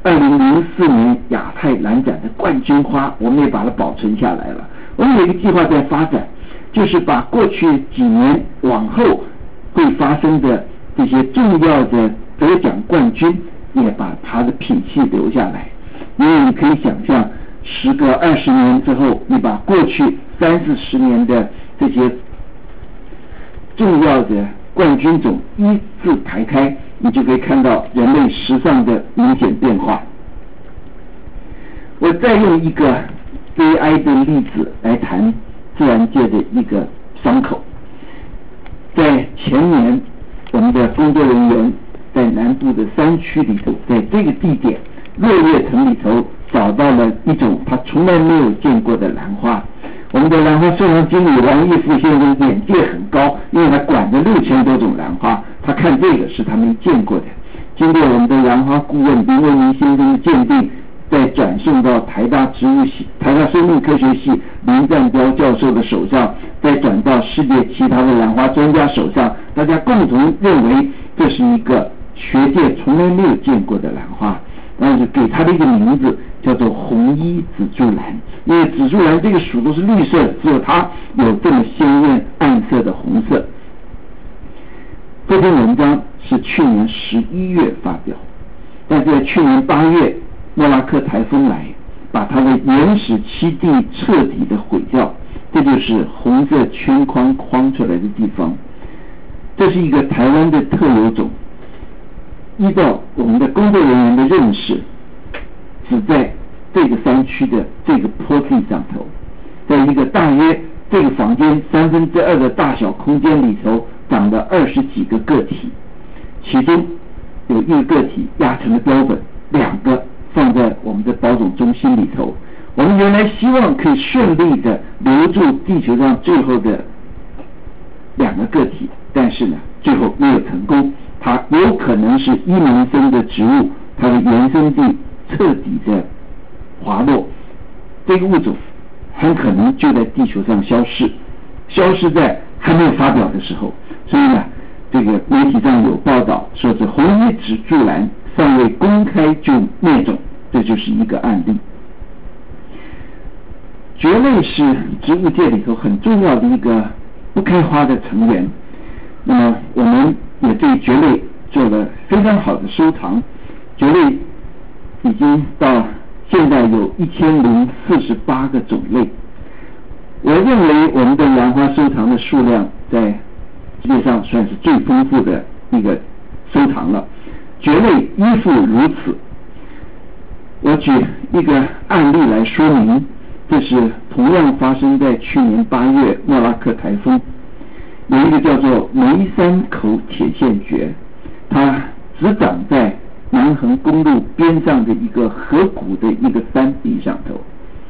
2004年亚太兰展的冠军花，我们也把它保存下来了。我们有一个计划在发展，就是把过去几年往后会发生的这些重要的得奖冠军，也把他的品系留下来。因为你可以想象，10个20年之后，你把过去30-40年的这些重要的冠军种依次排开，你就可以看到人类史上的明显变化。我再用一个悲哀的例子来谈自然界的一个伤口。在前年，我们的工作人员在南部的山区里头，在这个地点落叶藤里头找到了一种他从来没有见过的兰花。我们的兰花收藏经理王义富先生眼界很高，因为他管着6000多种兰花，他看这个是他没见过的。经过我们的兰花顾问林文明先生的鉴定，再转送到台大生命科学系林占标教授的手上，再转到世界其他的兰花专家手上，大家共同认为这是一个学界从来没有见过的兰花，然后就给它的一个名字叫做红衣紫珠兰。因为紫珠兰这个属都是绿色，只有它有这么鲜艳暗色的红色。这篇文章是去年11月发表，但在去年8月莫拉克台风来，把它的原始栖地彻底的毁掉，这就是红色圈框框出来的地方。这是一个台湾的特有种，依照我们的工作人员的认识，只在这个山区的这个坡地上头，在一个大约这个房间2/3的大小空间里头，长了20几个个体，其中有1个个体压成了标本，2个放在我们的保种中心里头。我们原来希望可以顺利的留住地球上最后的2个个体，但是呢，最后没有成功。它有可能是伊能生的植物，它的原生地彻底的滑落，这个物种很可能就在地球上消失在还没有发表的时候。所以呢，这个媒体上有报道说是红衣紫珠兰尚未公开就灭种，这就是一个案例。蕨类是植物界里头很重要的一个不开花的成员，那么我们也对蕨类做了非常好的收藏。蕨类已经到现在有1048个种类。我认为我们的兰花收藏的数量在世界上算是最丰富的一个收藏了。蕨类依附如此。我举一个案例来说明，这是同样发生在去年8月莫拉克台风。有一个叫做梅山口铁线蕨，它只长在南横公路边上的一个河谷的一个山壁上头。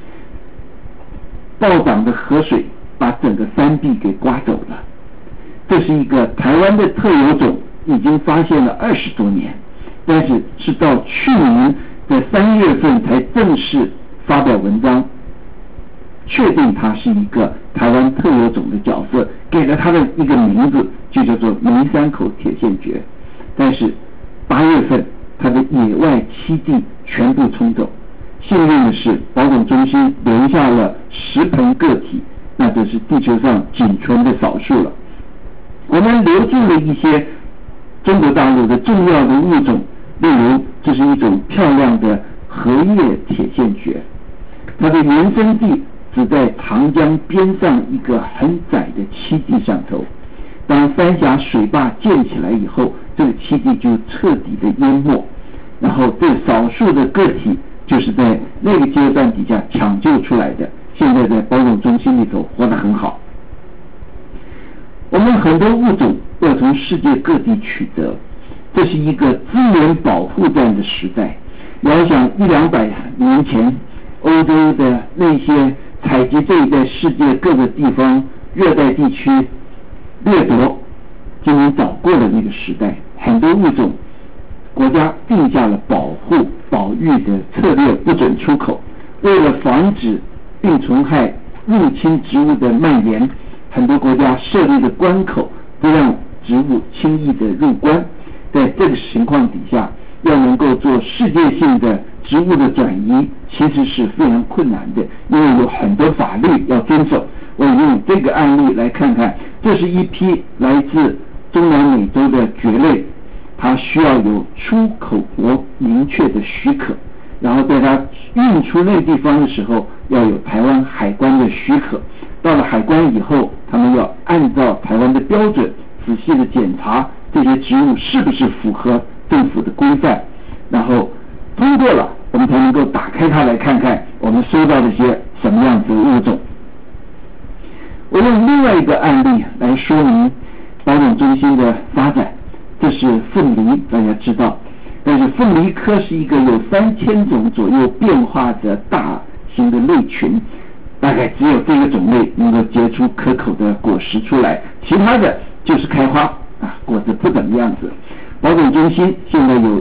暴涨的河水把整个山壁给刮走了。这是一个台湾的特有种，已经发现了20多年，但是是到去年的3月份才正式发表文章，确定它是一个台湾特有种的角色，给了它的一个名字，就叫做梅山口铁线蕨。但是8月份它的野外栖地全部冲走，幸运的是保种中心留下了10盆个体，那这是地球上仅存的少数了。我们留住了一些中国大陆的重要的物种，例如这是一种漂亮的荷叶铁线蕨，它的原生地只在长江边上一个很窄的栖地上头。当三峡水坝建起来以后，这个栖地就彻底的淹没，然后这少数的个体就是在那个阶段底下抢救出来的，现在在保种中心里头活得很好。我们很多物种要从世界各地取得，这是一个资源保护战的时代。遥想100-200年前，欧洲的那些采集队在世界各个地方热带地区掠夺，今年早过了那个时代。很多物种国家定下了保护保育的策略，不准出口。为了防止病虫害入侵植物的蔓延，很多国家设立的关口，不让植物轻易的入关。在这个情况底下，要能够做世界性的植物的转移，其实是非常困难的，因为有很多法律要遵守。我用这个案例来看看，这是一批来自中南美洲的蕨类，它需要有出口国明确的许可，然后在它运出那个地方的时候，要有台湾海关的许可。到了海关以后，他们要按照台湾的标准仔细的检查这些植物是不是符合政府的规范，然后通过了，我们才能够打开它来看看我们收到的些什么样子的物种。我用另外一个案例来说明保种中心的发展。这是凤梨，大家知道，但是凤梨科是一个有3000种左右变化的大型的类群，大概只有这个种类能够结出可口的果实出来，其他的就是开花果子不怎么样子。保种中心现在有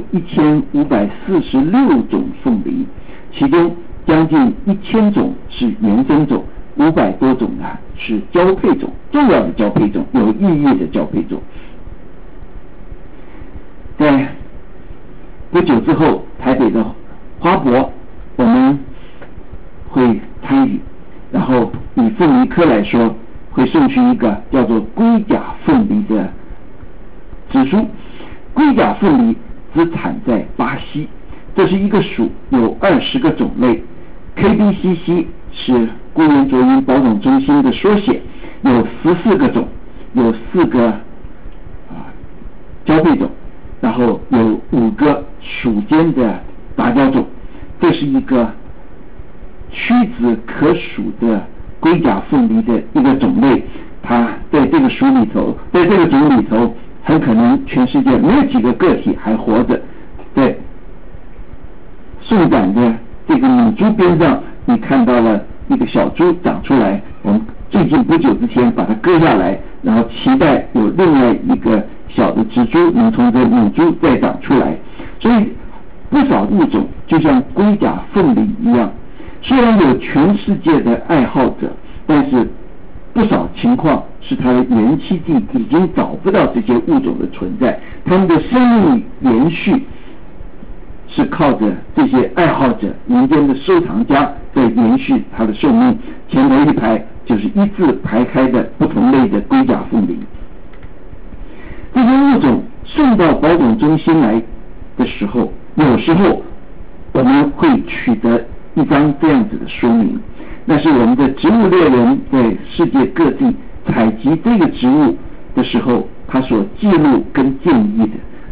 1546种凤梨，其中将近1000种是原生种，500多种是交配种，重要的交配种，有意义的交配种。在不久之后，台北的花博我们会参与，然后以凤梨科来说，会送去一个叫做龟甲凤梨的植株。龟甲凤梨只产在巴西，这是一个属，有20个种类。KBCC 是孤原卓音保种中心的缩写，有14个种，有4个交配种，然后有5个属间的杂交种。这是一个屈指可数的龟甲凤梨的一个种类，它在这个属里头，在这个种里头，很可能全世界没有几个个体还活着。在送展的这个母猪边上，你看到了一个小猪长出来，我们最近不久之前把它割下来，然后期待有另外一个小的植株能从这母猪再长出来。所以不少物种就像龟甲凤梨一样，虽然有全世界的爱好者，但是不少情况是它的原栖地已经找不到这些物种的存在，它们的生命延续是靠着这些爱好者、民间的收藏家在延续它的寿命。前头一排就是一字排开的不同类的龟甲凤梨。这些物种送到保种中心来的时候，有时候我们会取得一张这样子的说明，那是我们的植物猎人在世界各地采集这个植物的时候，他所记录跟建议的。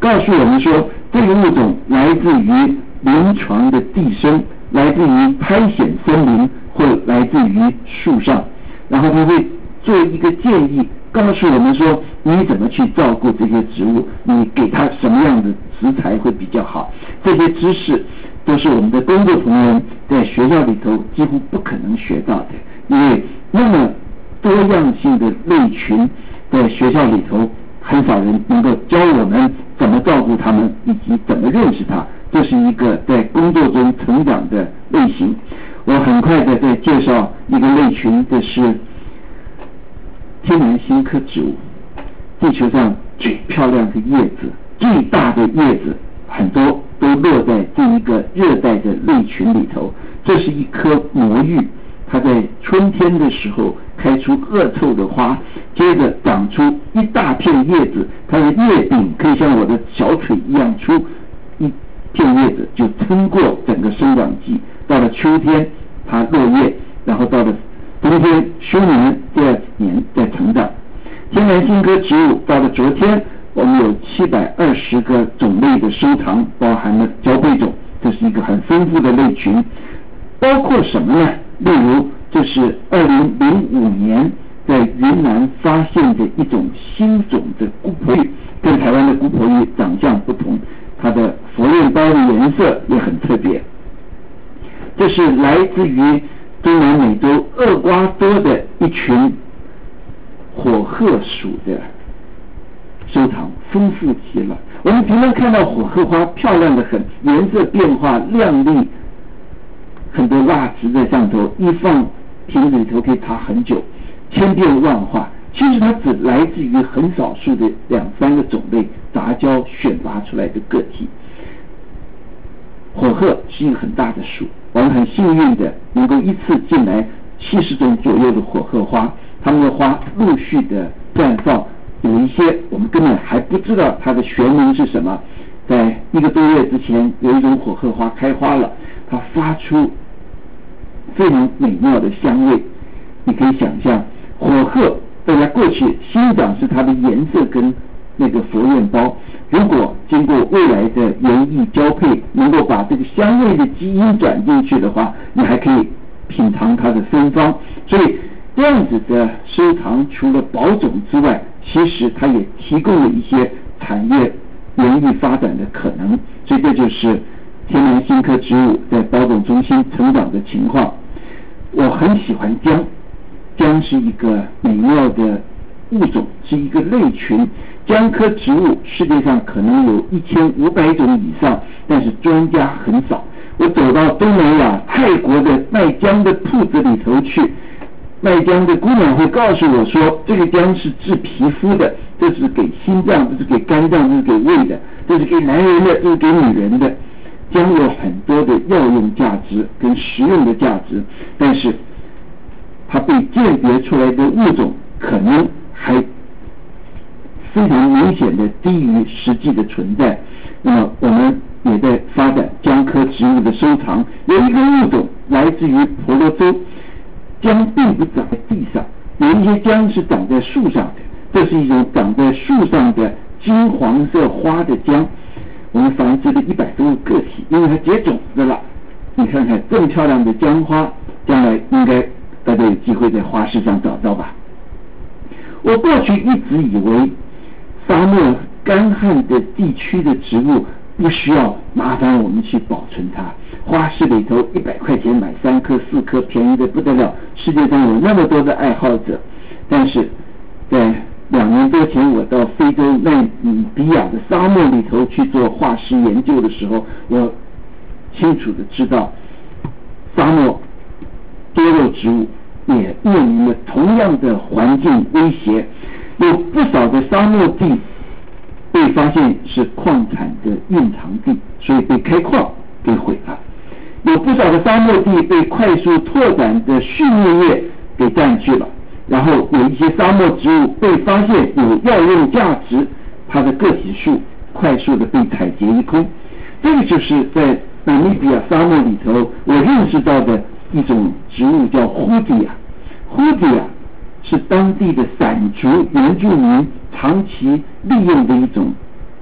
告诉我们说，这个物种来自于临床的地生，来自于苔藓森林，或来自于树上。然后他会做一个建议，告诉我们说你怎么去照顾这些植物，你给它什么样的食材会比较好。这些知识都是我们的工作同仁在学校里头几乎不可能学到的，因为那么多样性的类群在学校里头很少人能够教我们怎么照顾它们以及怎么认识它。这是一个在工作中成长的类型。我很快的在介绍一个类群，这是天南星科植物，地球上最漂亮的叶子，最大的叶子很多都落在这一个热带的类群里头。这是一颗魔芋，它在春天的时候开出恶臭的花，接着长出一大片叶子，它的叶柄可以像我的小腿一样粗，一片叶子就撑过整个生长季。到了秋天它落叶，然后到了冬天休眠，第二年再成长。天南星科植物到了昨天我们有720个种类的收藏，包含了交配种，这是一个很丰富的类群。包括什么呢？例如这是2005年在云南发现的一种新种的姑婆芋，跟台湾的姑婆芋长相不同，它的佛链包的颜色也很特别。这是来自于中南美洲厄瓜多的一群火鹤属的收藏，丰富极了。我们平常看到火鹤花漂亮的很，颜色变化亮丽，很多蜡质在上头，一放瓶子里头可以插很久，千变万化。其实它只来自于很少数的2-3个种类杂交选拔出来的个体。火鹤是一个很大的树，我们很幸运的能够一次进来70种左右的火鹤花，它们的花陆续的绽放，有一些我们根本还不知道它的学名是什么。在1个多月之前，有一种火鹤花开花了，它发出非常美妙的香味。你可以想象，火鹤大家过去欣赏是它的颜色跟那个佛链包，如果经过未来的园艺交配，能够把这个香味的基因转进去的话，你还可以品尝它的芬芳。所以这样子的收藏除了保种之外，其实它也提供了一些产业园艺发展的可能。所以这就是天南星科植物在保种中心成长的情况。我很喜欢姜，姜是一个美妙的物种，是一个类群。姜科植物世界上可能有1500种以上，但是专家很少。我走到东南亚泰国的卖姜的铺子里头去，卖姜的姑娘会告诉我说，这个姜是治皮肤的，这是给心脏，这是给肝脏，这是给胃的，这是给男人的，这是给女人的。姜有很多的药用价值跟食用的价值，但是它被鉴别出来的物种可能还非常明显的低于实际的存在。那么我们也在发展姜科植物的收藏。有一个物种来自于婆罗洲，姜并不长在地上，有一些姜是长在树上的，这是一种长在树上的金黄色花的姜。我们繁殖了100多个个体，因为它结种子了。你看看这么漂亮的姜花，将来应该大家有机会在花市上找到吧。我过去一直以为沙漠干旱的地区的植物不需要麻烦我们去保存它，花市里头100块钱买3颗4颗，便宜的不得了。世界上有那么多的爱好者，但是在2年多前我到非洲奈米比亚的沙漠里头去做化石研究的时候，我清楚的知道沙漠多肉植物也面临了同样的环境威胁。有不少的沙漠地被发现是矿产的蕴藏地，所以被开矿给毁了。有不少的沙漠地被快速拓展的畜牧业给占据了，然后有一些沙漠植物被发现有药用价值，它的个体数快速的被采撷一空。这个就是在纳米比亚沙漠里头我认识到的一种植物，叫胡迪亚。胡迪亚是当地的散族原住民长期利用的一种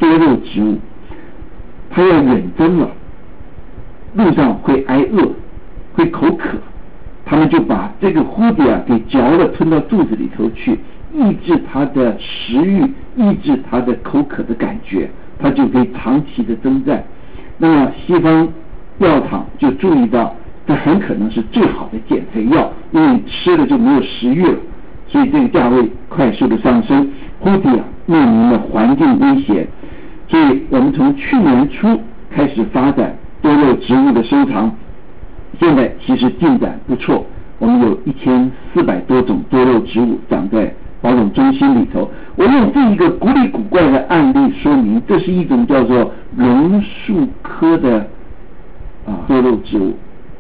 多肉植物，它要远征了，路上会挨饿，会口渴，他们就把这个蝴蝶给嚼了，吞到肚子里头去，抑制它的食欲，抑制它的口渴的感觉，它就可以长期的征战。那么西方药厂就注意到，这很可能是最好的减肥药，因为吃了就没有食欲了，所以这个价位快速的上升。蝴蝶面临了环境威胁，所以我们从去年初开始发展多肉植物的收藏，现在其实进展不错，我们有1400多种多肉植物长在保种中心里头。我用这一个古里古怪的案例说明，这是一种叫做榕树科的多肉植物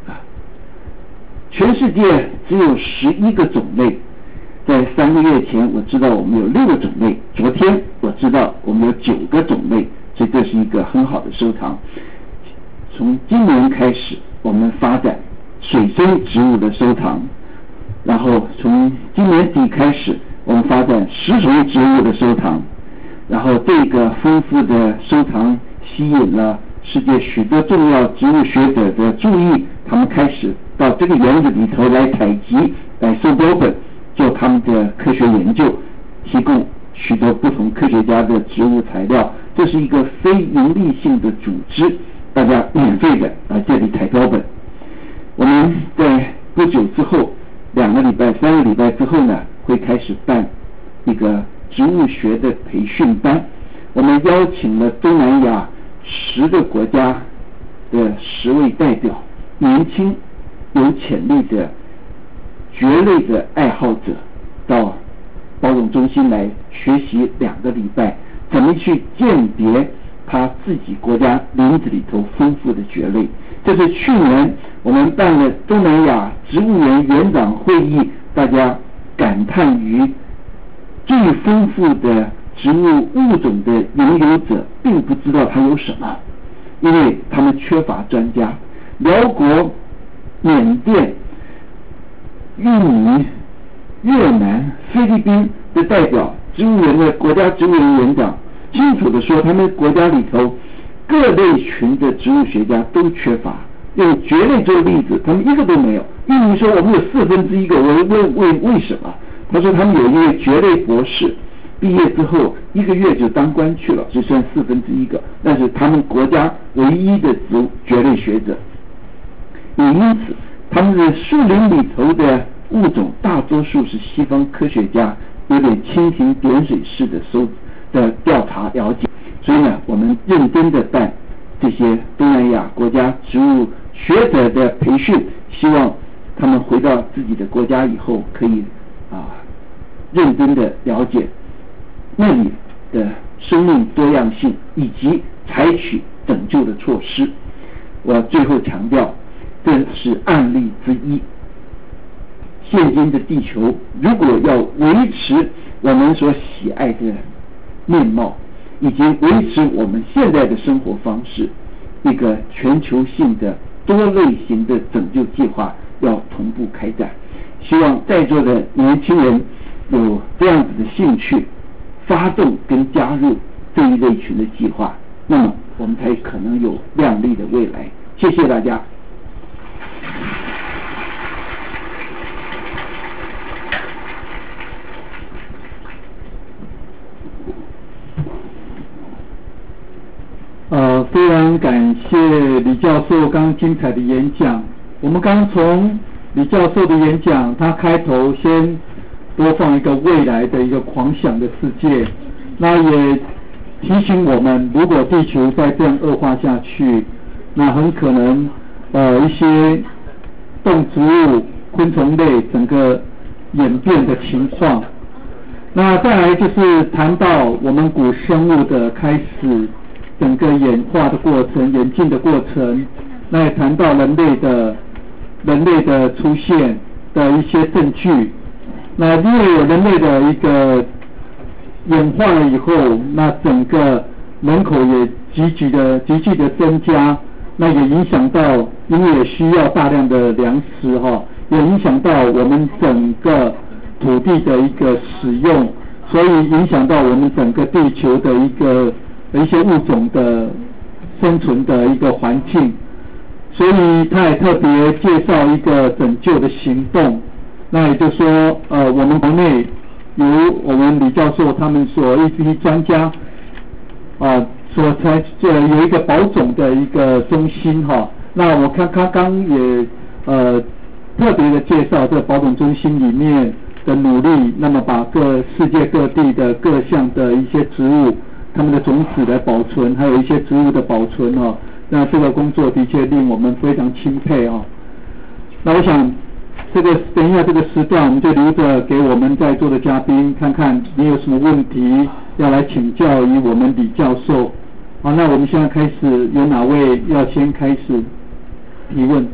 全世界只有11个种类。在3个月前我知道我们有6个种类，昨天我知道我们有9个种类，所以这是一个很好的收藏。从今年开始我们发展水生植物的收藏，然后从今年底开始我们发展食虫植物的收藏，然后这个丰富的收藏吸引了世界许多重要植物学者的注意，他们开始到这个园子里头来采集，来收标本，做他们的科学研究，提供许多不同科学家的植物材料。这是一个非盈利性的组织，大家免费的来这里采标本。我们在不久之后2个礼拜、3个礼拜之后呢，会开始办一个植物学的培训班。我们邀请了东南亚10个国家的10位代表，年轻有潜力的蕨类的爱好者，到保种中心来学习2个礼拜，怎么去鉴别他自己国家林子里头丰富的蕨类。这是去年我们办了东南亚植物园园长会议，大家感叹于最丰富的植物物种的拥有者并不知道它有什么，因为他们缺乏专家。辽国、缅甸、印尼、越南、菲律宾的代表植物园的国家植物园园长清楚地说，他们国家里头各类群的植物学家都缺乏。用蕨类做例子，他们一个都没有。印尼说我们有1/4个，我问为什么？他说他们有一位蕨类博士，毕业之后1个月就当官去了，只剩1/4个，那是他们国家唯一的蕨类学者。也因此，他们的树林里头的物种大多数是西方科学家有点蜻蜓点水式的调查了解，所以呢，我们认真的办这些东南亚国家植物学者的培训，希望他们回到自己的国家以后，可以认真的了解那里的生命多样性，以及采取拯救的措施。我最后强调，这是案例之一。现今的地球如果要维持我们所喜爱的面貌，以及维持我们现在的生活方式，一个全球性的多类型的拯救计划要同步开展。希望在座的年轻人有这样子的兴趣，发动跟加入这一类群的计划，那么我们才可能有亮丽的未来。谢谢大家。 非常感谢李教授刚精彩的演讲。我们刚从李教授的演讲，他开头先播放一个未来的一个狂想的世界，那也提醒我们，如果地球再这样恶化下去，那很可能一些动植物、昆虫类整个演变的情况。那再来就是谈到我们古生物的开始，整个演化的过程、演进的过程，那也谈到人类的出现的一些证据。那因为有人类的一个演化了以后，那整个人口也急剧的增加，那也影响到，因为也需要大量的粮食也影响到我们整个土地的一个使用，所以影响到我们整个地球的一个一些物种的生存的一个环境，所以他也特别介绍一个拯救的行动。那也就是说，我们国内由我们李教授他们所一批专家所有一个保种的一个中心哈。那我看刚刚也特别的介绍这保种中心里面的努力，那么把世界各地的各项的一些植物，它们的种子来保存，还有一些植物的保存哦。那这个工作的确令我们非常钦佩哦。那我想等一下这个时段，我们就留着给我们在座的嘉宾看看你有什么问题要来请教于我们李教授。好，那我们现在开始，有哪位要先开始提问？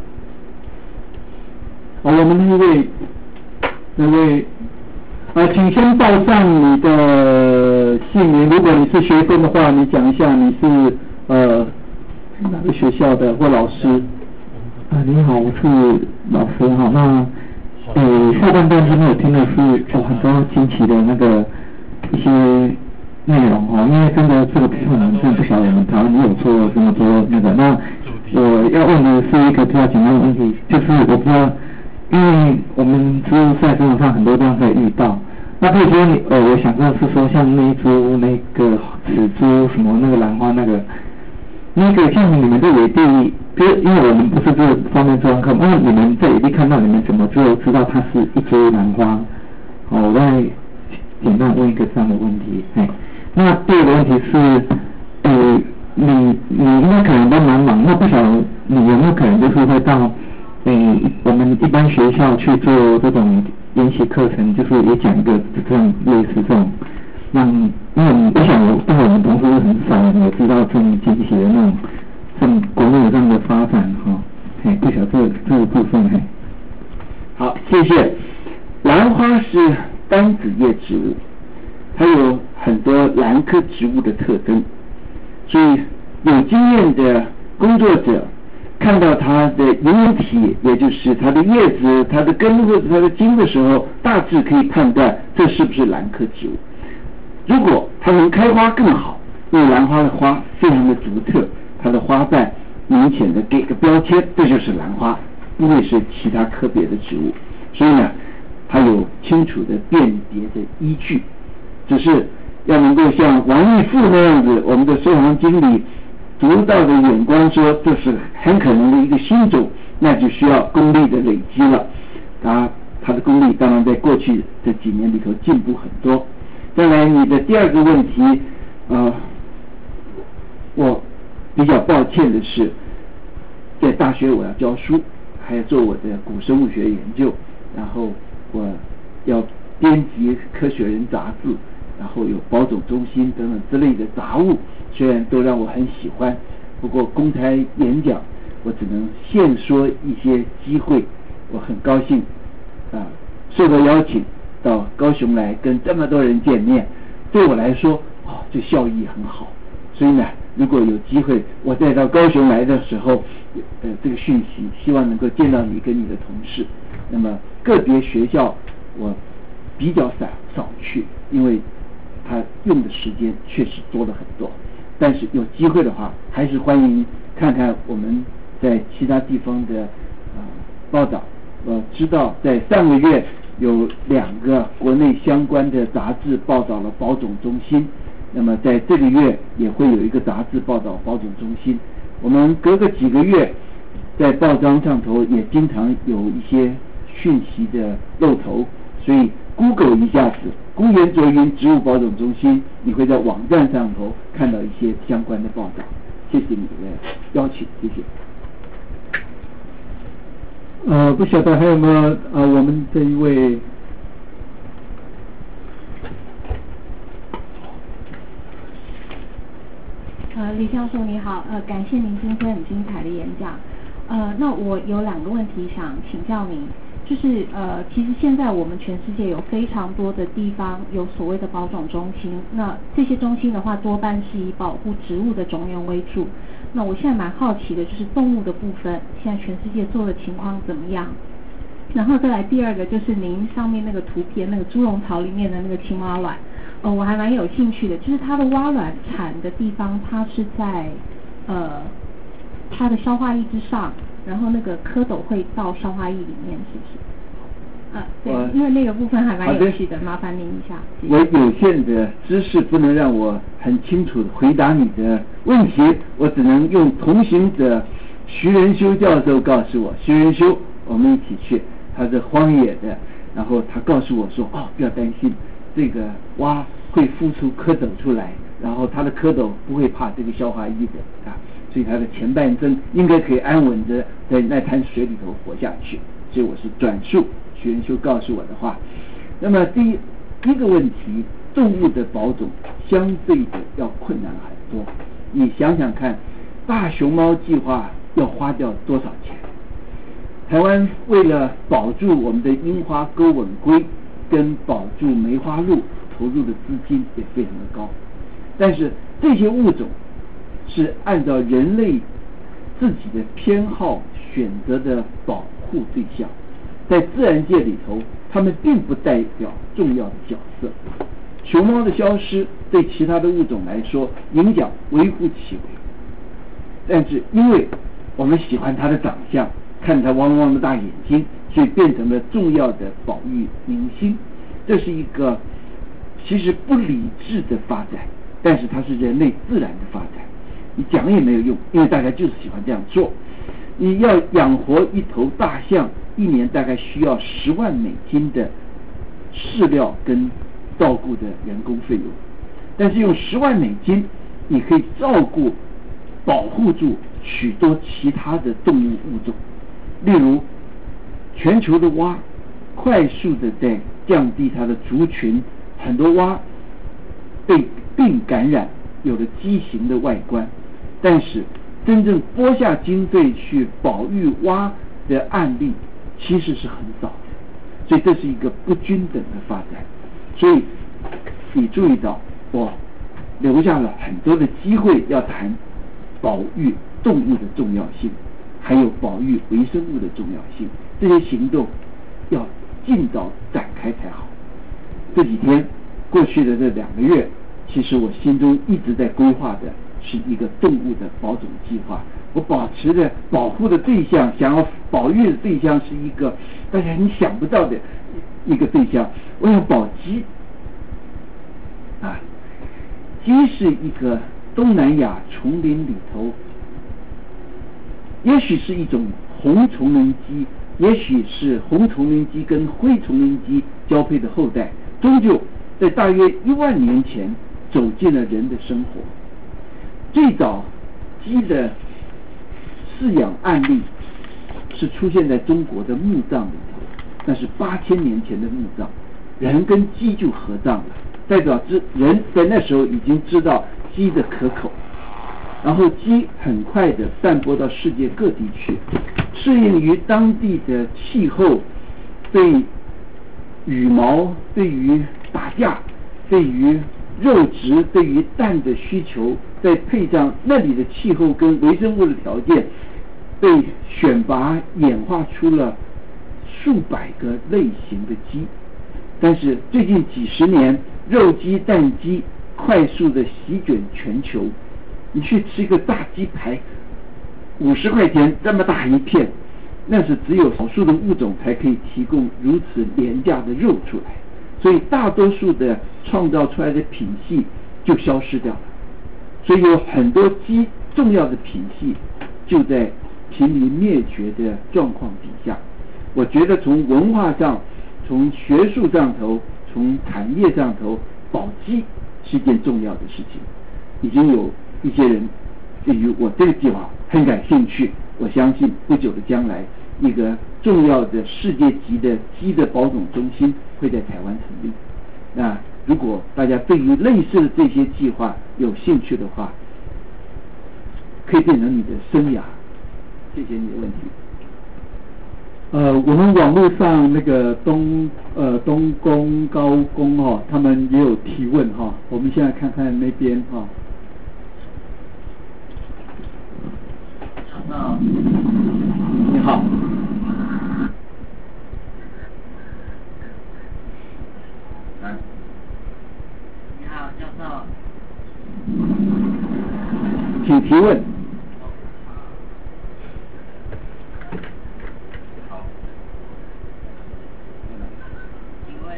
我们那位请先报上你的姓名，如果你是学生的话，你讲一下你是哪个学校的或老师。 你好，我是老师哈。那后半段今天我听的是很多惊奇的那个一些内容哈，因为真的这个部分真的不晓得我们台湾有做这么多那个。那我要问的是一个比较简单的问题，就是我不知道，因为我们植物在生活上很多地方可以遇到，那可以说我想知道是说像那一株那个紫珠什么那个兰花那个像你们的野地，因为我们不是这方面专科，那你们在野地看到你们怎么就知道它是一株兰花？我再简单问一个这样的问题。那第二个问题是，你应该可能都蛮忙，那不晓得你有没有可能就是会到我们一般学校去做这种研习课程，就是也讲一个这种类似这种。因为我想我们同事很少也知道这种惊喜的那种像国内这样的发展哈，不晓得这个部分。 好，谢谢。兰花是单子叶植物，它有很多兰科植物的特征，所以有经验的工作者看到它的引体，也就是它的叶子、它的根或者它的茎的时候，大致可以判断这是不是兰科植物。如果它能开花更好，因为兰花的花非常的独特，它的花瓣明显的给个标签，这就是兰花，不会是其他科别的植物。所以呢，它有清楚的辨别的依据，只是要能够像王义富那样子，我们的收藏经理独到的眼光说这是很可能的一个新种，那就需要功力的累积了。他的功力当然在过去这几年里头进步很多。再来你的第二个问题，我比较抱歉的是，在大学我要教书，还要做我的古生物学研究，然后我要编辑《科学人》杂志，然后有保种中心等等之类的杂物，虽然都让我很喜欢，不过公开演讲我只能现说一些机会。我很高兴受到邀请到高雄来跟这么多人见面，对我来说这效益很好。所以呢，如果有机会我再到高雄来的时候，这个讯息希望能够见到你跟你的同事。那么个别学校我比较少去，因为他用的时间确实多了很多，但是有机会的话还是欢迎看看我们在其他地方的报道。我知道在上个月有2个国内相关的杂志报道了保种中心，那么在这个月也会有一个杂志报道保种中心。我们隔个几个月在报章上头也经常有一些讯息的露头，所以 Google 一下子公园卓云植物保种中心，你会在网站上头看到一些相关的报道。谢谢你的邀请，谢谢。 不晓得还有没有我们这一位李教授你好，感谢您今天很精彩的演讲。那我有2个问题想请教您，就是其实现在我们全世界有非常多的地方有所谓的保种中心，那这些中心的话多半是以保护植物的种源为主。那我现在蛮好奇的就是动物的部分，现在全世界做的情况怎么样？然后再来第2个就是您上面那个图片那个猪笼草里面的那个青蛙卵， 我还蛮有兴趣的，就是它的蛙卵产的地方，它是在它的消化液之上，然后那个蝌蚪会到消化液里面，是不是？对，因为那个部分还蛮有趣的，麻烦您一下。 我有限的知识不能让我很清楚的回答你的问题，我只能用同行者徐仁修教授告诉我，徐仁修我们一起去，他是荒野的，然后他告诉我说，不要担心，这个蛙会孵出蝌蚪出来，然后他的蝌蚪不会怕这个消化液的所以他的前半生应该可以安稳的在那滩水里头活下去。所以我是转述徐仁修告诉我的话。那么第一个问题，动物的保种相对的要困难很多。你想想看，大熊猫计划要花掉多少钱？台湾为了保住我们的樱花钩吻龟跟保住梅花鹿投入的资金也非常的高，但是这些物种是按照人类自己的偏好选择的保护对象，在自然界里头它们并不代表重要的角色。熊猫的消失对其他的物种来说影响微乎其微，但是因为我们喜欢它的长相，看它汪汪的大眼睛，所以变成了重要的保育明星。这是一个其实不理智的发展，但是它是人类自然的发展，你讲也没有用，因为大家就是喜欢这样做。你要养活一头大象，一年大概需要$10万的饲料跟照顾的员工费用，但是用$10万，你可以照顾保护住许多其他的动物物种。例如全球的蛙快速的在降低它的族群，很多蛙被病感染，有了畸形的外观，但是真正拨下经费去保育蛙的案例其实是很少的，所以这是一个不均等的发展。所以你注意到我留下了很多的机会要谈保育动物的重要性，还有保育微生物的重要性，这些行动要尽早展开才好。这几天过去的这2个月，其实我心中一直在规划的是一个动物的保种计划。我保持的保护的对象，想要保育的对象是一个大家你想不到的一个对象。我想保鸡鸡是一个东南亚丛林里头，也许是一种红丛林鸡，也许是红丛林鸡跟灰丛林鸡交配的后代，终究在大约1万年前走进了人的生活。最早鸡的饲养案例是出现在中国的墓葬里头，那是8000年前的墓葬，人跟鸡就合葬了，代表人在那时候已经知道鸡的可口，然后鸡很快的散播到世界各地去，适应于当地的气候，对羽毛，对于打架，对于肉质，对于蛋的需求，再配上那里的气候跟微生物的条件，被选拔演化出了数百个类型的鸡。但是最近几十年，肉鸡、蛋鸡快速的席卷全球，你去吃一个大鸡排，50块钱这么大一片，那是只有少数的物种才可以提供如此廉价的肉出来，所以大多数的创造出来的品系就消失掉了。所以有很多鸡重要的品系就在濒临灭绝的状况底下。我觉得从文化上，从学术上头，从产业上头，保鸡是一件重要的事情。已经有一些人对于我这个计划很感兴趣，我相信不久的将来，一个重要的世界级的鸡的保种中心会在台湾成立。那如果大家对于类似的这些计划有兴趣的话，可以变成你的生涯。谢谢你的问题。 我们网络上那个东宫高工他们也有提问我们现在看看那边你好。 请提问。 好，请问，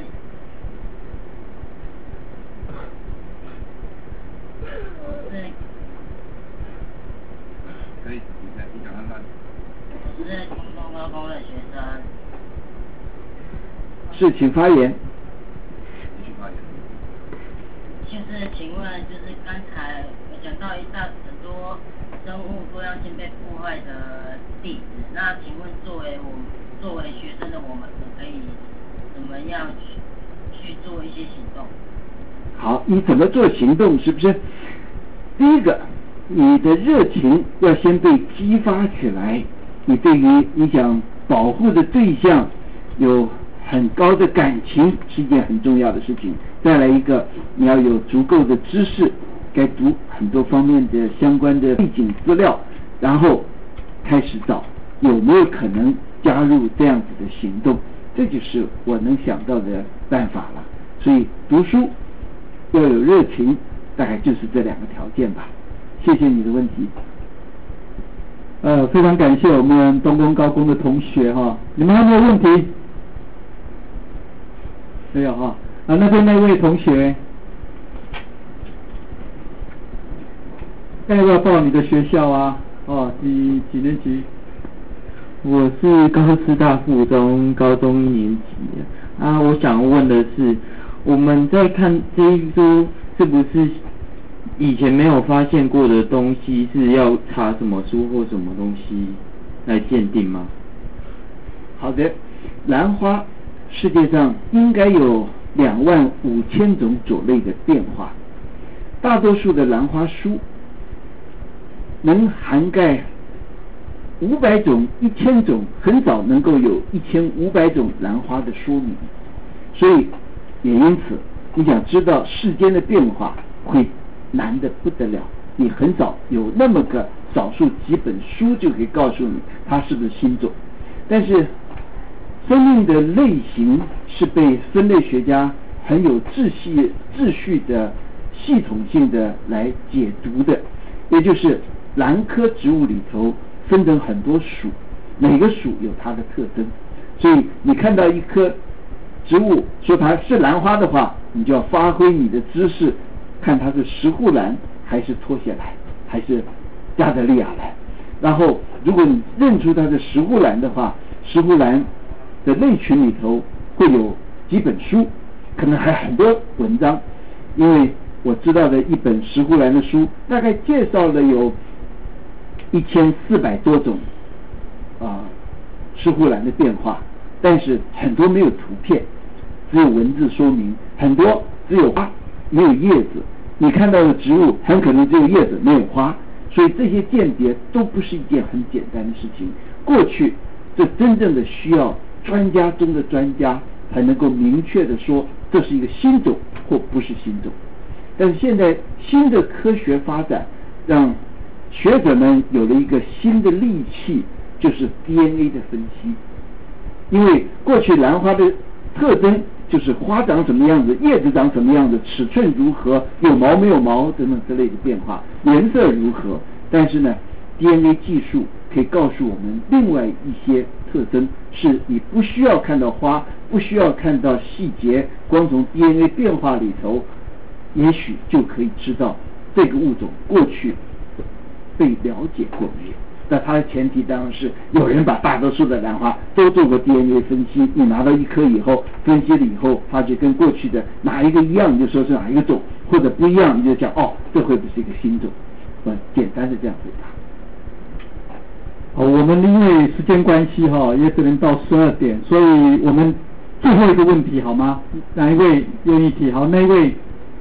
可以，你讲看看。 我是广东高工的学生。 是，请发言。 就是请问，就是刚才我讲到很多生物多样性被破坏的例子，那请问作为学生的我们可以怎么样去做一些行动？ 好，你怎么做行动？是不是？第一个，你的热情要先被激发起来，你对于你想保护的对象有很高的感情，是一件很重要的事情。再来一个，你要有足够的知识，该读很多方面的相关的背景资料，然后开始找有没有可能加入这样子的行动，这就是我能想到的办法了。所以读书要有热情，大概就是这两个条件吧。谢谢你的问题。 非常感谢我们东工高工的同学哈，你们还有没有问题？没有哈。那边那位同学，要不要报你的学校啊？几年级？ 我是高师大附中高中1年级啊。我想问的是，我们在看这一书，是不是以前没有发现过的东西，是要查什么书或什么东西来鉴定吗？ 好的，兰花世界上应该有25000种种类的变化，大多数的兰花书能涵盖500种、1000种，很少能够有1500种兰花的说明。所以也因此，你想知道世间的变化会难得不得了，你很少有那么个少数几本书就可以告诉你它是不是新种。但是生命的类型是被分类学家很有秩序的系统性的来解读的，也就是兰科植物里头分成很多属，每个属有它的特征。所以你看到一棵植物说它是兰花的话，你就要发挥你的知识，看它是石斛兰还是拖鞋兰还是加德利亚兰。然后如果你认出它是石斛兰的话，石斛兰的类群里头会有几本书，可能还很多文章，因为我知道的一本石斛兰的书大概介绍了有1400多种石斛兰的变化，但是很多没有图片，只有文字说明，很多只有花没有叶子，你看到的植物很可能只有叶子没有花，所以这些鉴别都不是一件很简单的事情。过去这真正的需要专家中的专家才能够明确的说这是一个新种或不是新种。但是现在新的科学发展让学者们有了一个新的利器，就是 DNA 的分析。因为过去兰花的特征就是花长什么样子，叶子长什么样子，尺寸如何，有毛没有毛等等之类的变化，颜色如何。但是呢 DNA 技术可以告诉我们另外一些特征，是你不需要看到花，不需要看到细节，光从 DNA 变化里头也许就可以知道这个物种过去被了解过没有。那它的前提当然是有人把大多数的兰花都做过 DNA 分析，你拿到一颗以后分析了以后发觉跟过去的哪一个一样，你就说是哪一个种，或者不一样你就讲这会不会是一个新种。简单是这样回答。 我们因为时间关系也只能到12点，所以我们最后一个问题好吗？哪一位愿意提？好，那一位。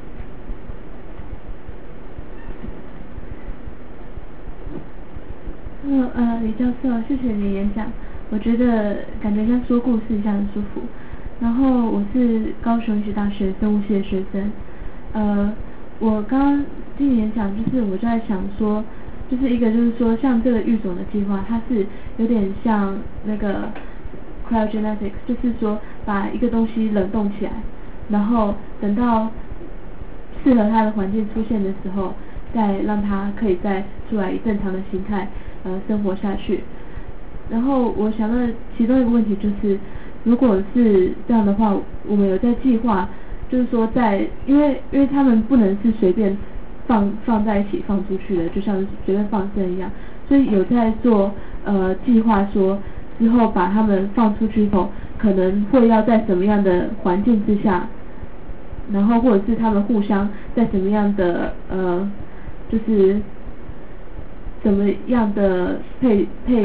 李教授，谢谢你的演讲，我觉得感觉像说故事一样很舒服。然后我是高雄医学大学生物系的学生，我刚刚听你演讲，就是我就在想说，就是一个就是说像这个育种的计划，它是有点像那个 cryogenetics， 就是说把一个东西冷冻起来，然后等到适合它的环境出现的时候， 再让它可以再出来以正常的形态生活下去。然后我想到其中一个问题就是，如果是这样的话，我们有在计划，就是说因为他们不能是随便放在一起放出去的，就像随便放生一样，所以有在做计划说之后把他们放出去后，可能会要在什么样的环境之下，然后或者是他们互相在什么样的就是什么样的配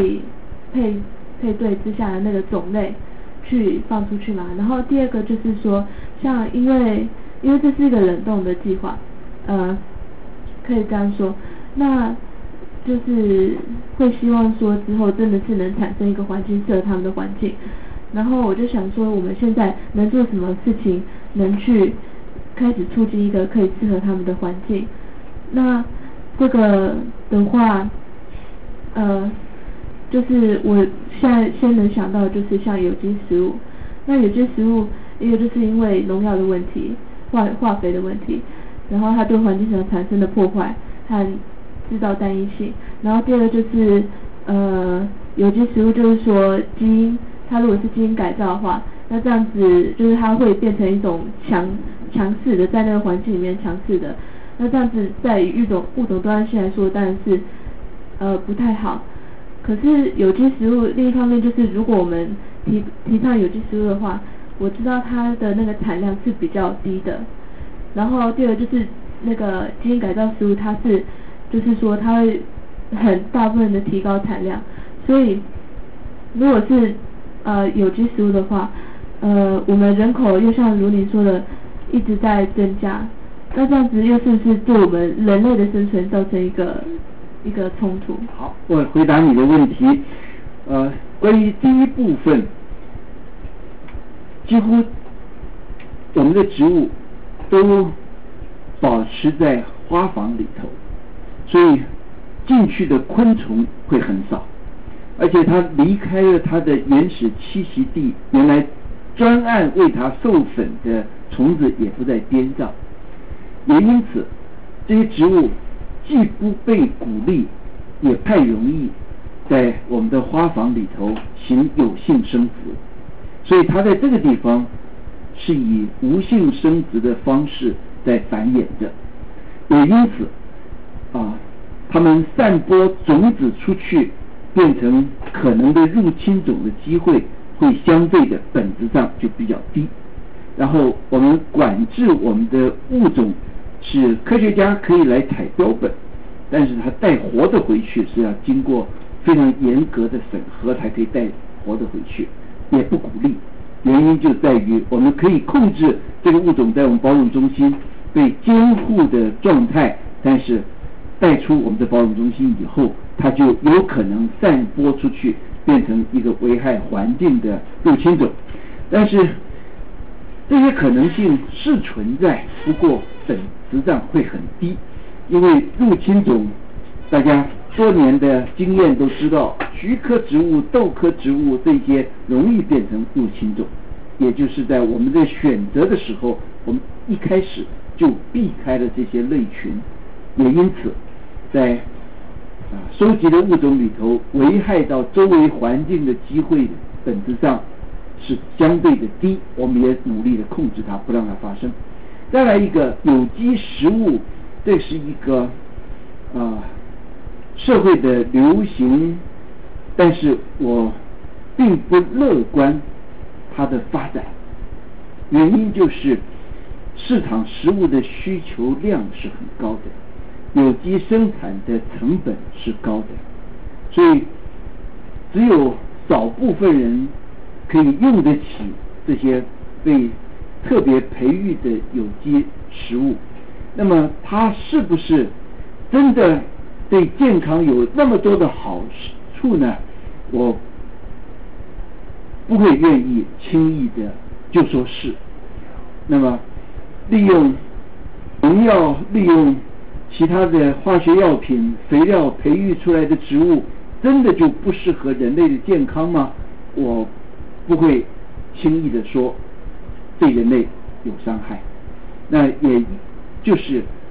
对之下的那个种类去放出去嘛。然后第二个就是说，像因为这是一个冷冻的计划，可以这样说，那就是会希望说之后真的是能产生一个环境适合他们的环境。然后我就想说，我们现在能做什么事情能去开始促进一个可以适合他们的环境。那这个的话就是我现在先能想到就是像有机食物，那有机食物一个就是因为农药的问题、化肥的问题，然后它对环境上产生的破坏和制造单一性。然后第二个就是有机食物就是说它如果是基因改造的话，那这样子就是它会变成一种强势的，在那个环境里面强势的，那这样子在于物种多样性来说当然是不太好。可是有机食物另一方面就是如果我们提倡有机食物的话，我知道它的那个产量是比较低的。然后第二就是那个基因改造食物，它是就是说它会很大部分的提高产量，所以如果是有机食物的话，我们人口又像如你说的一直在增加，那这样子又是不是对我们人类的生存造成一个冲突？ 好，我回答你的问题。关于第一部分，几乎我们的植物都保持在花房里头，所以进去的昆虫会很少，而且它离开了它的原始栖息地，原来专案为它授粉的虫子也不再编造，也因此这些植物既不被鼓励，也太容易在我们的花房里头行有性生殖，所以它在这个地方是以无性生殖的方式在繁衍着，也因此它们散播种子出去变成可能的入侵种的机会会相对的本质上就比较低。然后我们管制我们的物种是科学家可以来采标本，但是它带活的回去是要经过非常严格的审核才可以带活的回去，也不鼓励。原因就在于我们可以控制这个物种在我们保养中心被监护的状态，但是带出我们的保养中心以后，它就有可能散播出去，变成一个危害环境的入侵种。但是这些可能性是存在，不过本质上会很低，因为入侵种大家多年的经验都知道，菊科植物、豆科植物这些容易变成入侵种，也就是在我们在选择的时候，我们一开始就避开了这些类群，也因此在收集的物种里头，危害到周围环境的机会本质上是相对的低，我们也努力的控制它，不让它发生。再来一个有机食物，这是一个社会的流行，但是我并不乐观它的发展，原因就是市场食物的需求量是很高的，有机生产的成本是高的，所以只有少部分人可以用得起这些被特别培育的有机食物。那么它是不是真的对健康有那么多的好处呢？我不会愿意轻易的就说是。那么利用农药、利用其他的化学药品、肥料培育出来的植物，真的就不适合人类的健康吗？我不会轻易的说对人类有伤害。那也就是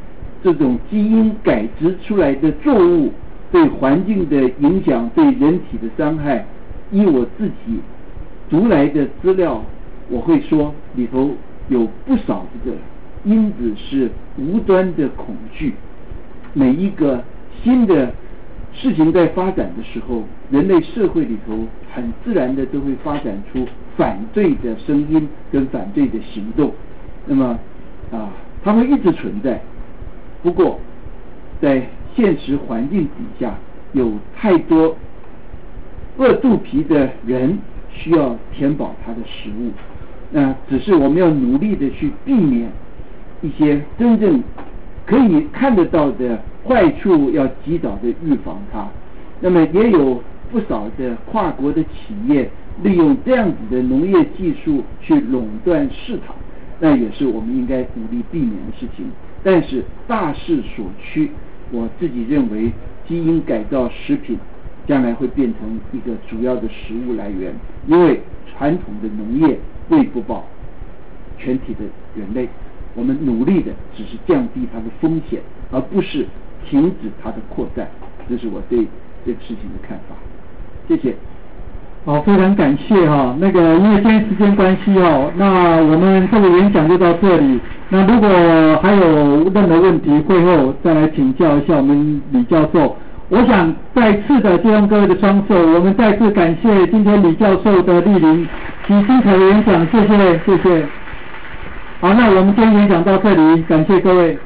这种基因改植出来的作物对环境的影响、对人体的伤害，依我自己读来的资料，我会说里头有不少的因子是无端的恐惧。每一个新的事情在发展的时候，人类社会里头很自然的都会发展出反对的声音跟反对的行动。那么它会一直存在。不过在现实环境底下，有太多饿肚皮的人需要填饱他的食物，那只是我们要努力的去避免一些真正可以看得到的坏处，要及早的预防它。那么也有不少的跨国的企业利用这样子的农业技术去垄断市场，那也是我们应该努力避免的事情。但是大势所趋，我自己认为基因改造食品将来会变成一个主要的食物来源，因为传统的农业喂不饱全体的人类，我们努力的只是降低它的风险，而不是停止它的扩散。这是我对这个事情的看法。谢谢。 好，非常感谢那个因为今天时间关系那我们这个演讲就到这里。那如果还有任何问题，会后再来请教一下我们李教授。我想再次的借用各位的双手，我们再次感谢今天李教授的莅临及精彩的演讲，谢谢谢谢。好，那我们今天演讲到这里，感谢各位。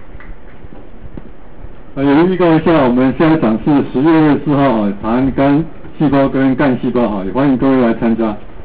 也预告一下，我们下一场是10月24号谈肝细胞跟干细胞也欢迎各位来参加。